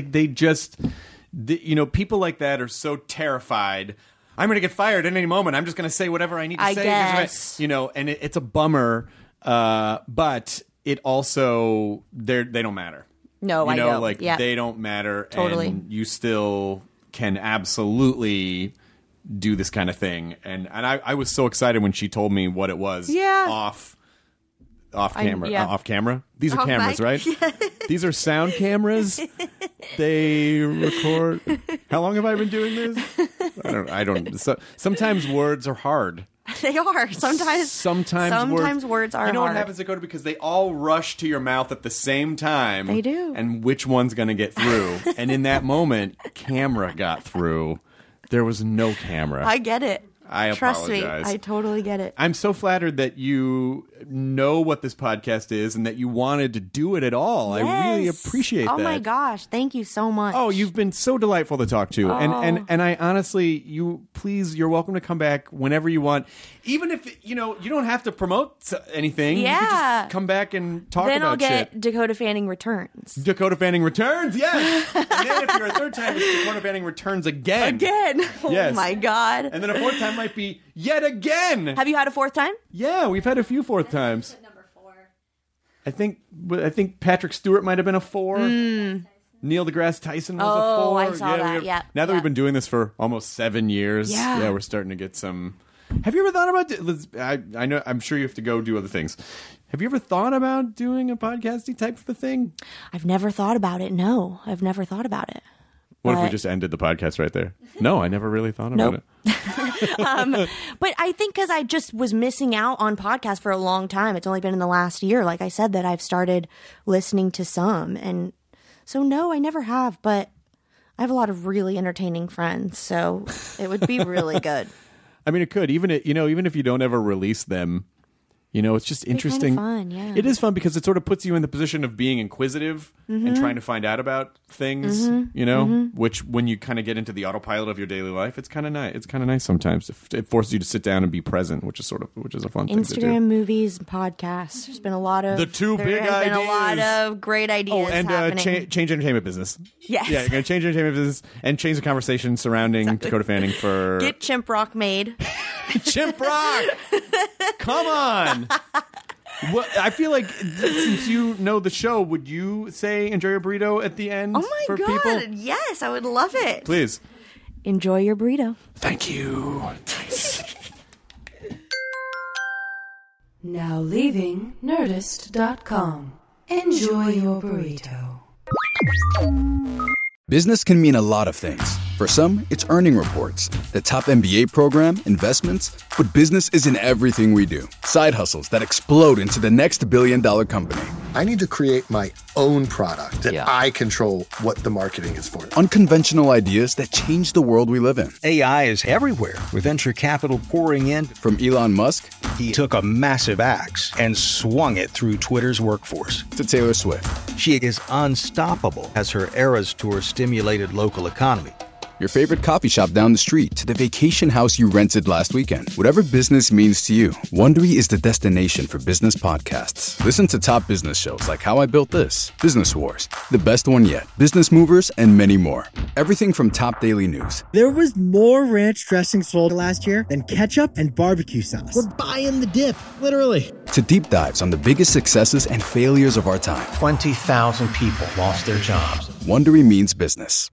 people like that are so terrified. I'm going to get fired at any moment. I'm just going to say whatever I need to say. Guess. And it's a bummer, but it also they don't matter. No, I know. They don't matter. Totally. And you still can absolutely do this kind of thing. And I was so excited when she told me what it was. Yeah. Off camera. Yeah. Off camera? These are Off cameras, mic. right? Yeah. These are sound cameras. They record. How long have I been doing this? I don't. So, sometimes words are hard. They are. Sometimes words are You know hard. what happens, Dakota? Because they all rush to your mouth at the same time. They do. And which one's going to get through? And in that moment, camera got through. There was no camera. I get it. I Trust apologize. me, I totally get it. I'm so flattered that you know what this podcast is and that you wanted to do it at all. Yes. I really appreciate that. Oh my gosh, thank you so much. Oh, you've been so delightful to talk to. And I honestly, you're welcome to come back whenever you want. Even if, you don't have to promote anything. Yeah. You can just come back and talk then about I'll get shit. Dakota Fanning Returns. Dakota Fanning Returns, yes. And then if you're a third time, it's Dakota Fanning Returns again. Oh Yes. my God. And then a fourth time might be yet again. Have you had a fourth time? Yeah, we've had a few fourth times. I think Patrick Stewart might have been a 4. Neil deGrasse Tyson was a 4. I saw that. Yeah. Now that we've been doing this for almost 7 years, Yeah. we're starting to get some. Have you ever thought about? I know. I'm sure you have to go do other things. Have you ever thought about doing a podcasty type of a thing? I've never thought about it. No, I've never thought about it. What if we just ended the podcast right there? No, I never really thought about it. But I think because I just was missing out on podcasts for a long time. It's only been in the last year, like I said, that I've started listening to some. And so, no, I never have. But I have a lot of really entertaining friends, so it would be really good. I mean, it could. Even if you don't ever release them, it's just interesting. Kind of fun, yeah. It is fun because it sort of puts you in the position of being inquisitive and trying to find out about things, which when you kind of get into the autopilot of your daily life, it's kind of nice. It's kind of nice sometimes. It forces you to sit down and be present, which is a fun thing to do. Instagram, movies, and podcasts. There's been a lot of The two big There has been a ideas. lot of great ideas happening. Change entertainment business. Yes. Yeah, you're going to change entertainment business and change the conversation surrounding Dakota Fanning for Get Chimp Rock made. Chimp Rock. Come on. Well, I feel like since you know the show, would you say enjoy your burrito at the end Oh my for God. people? Yes, I would love it. Please. Enjoy your burrito. Thank you. Nice. Now leaving Nerdist.com. Enjoy your burrito. Business can mean a lot of things. For some, it's earning reports, the top MBA program, investments, but business isn't everything we do. Side hustles that explode into the next billion-dollar company. I need to create my own product that I control what the marketing is for. Unconventional ideas that change the world we live in. AI is everywhere, with venture capital pouring in. From Elon Musk, he took a massive axe and swung it through Twitter's workforce. To Taylor Swift. She is unstoppable as her Eras Tour stimulated local economy. Your favorite coffee shop down the street to the vacation house you rented last weekend. Whatever business means to you, Wondery is the destination for business podcasts. Listen to top business shows like How I Built This, Business Wars, The Best One Yet, Business Movers, and many more. Everything from top daily news. There was more ranch dressing sold last year than ketchup and barbecue sauce. We're buying the dip, literally. To deep dives on the biggest successes and failures of our time. 20,000 people lost their jobs. Wondery means business.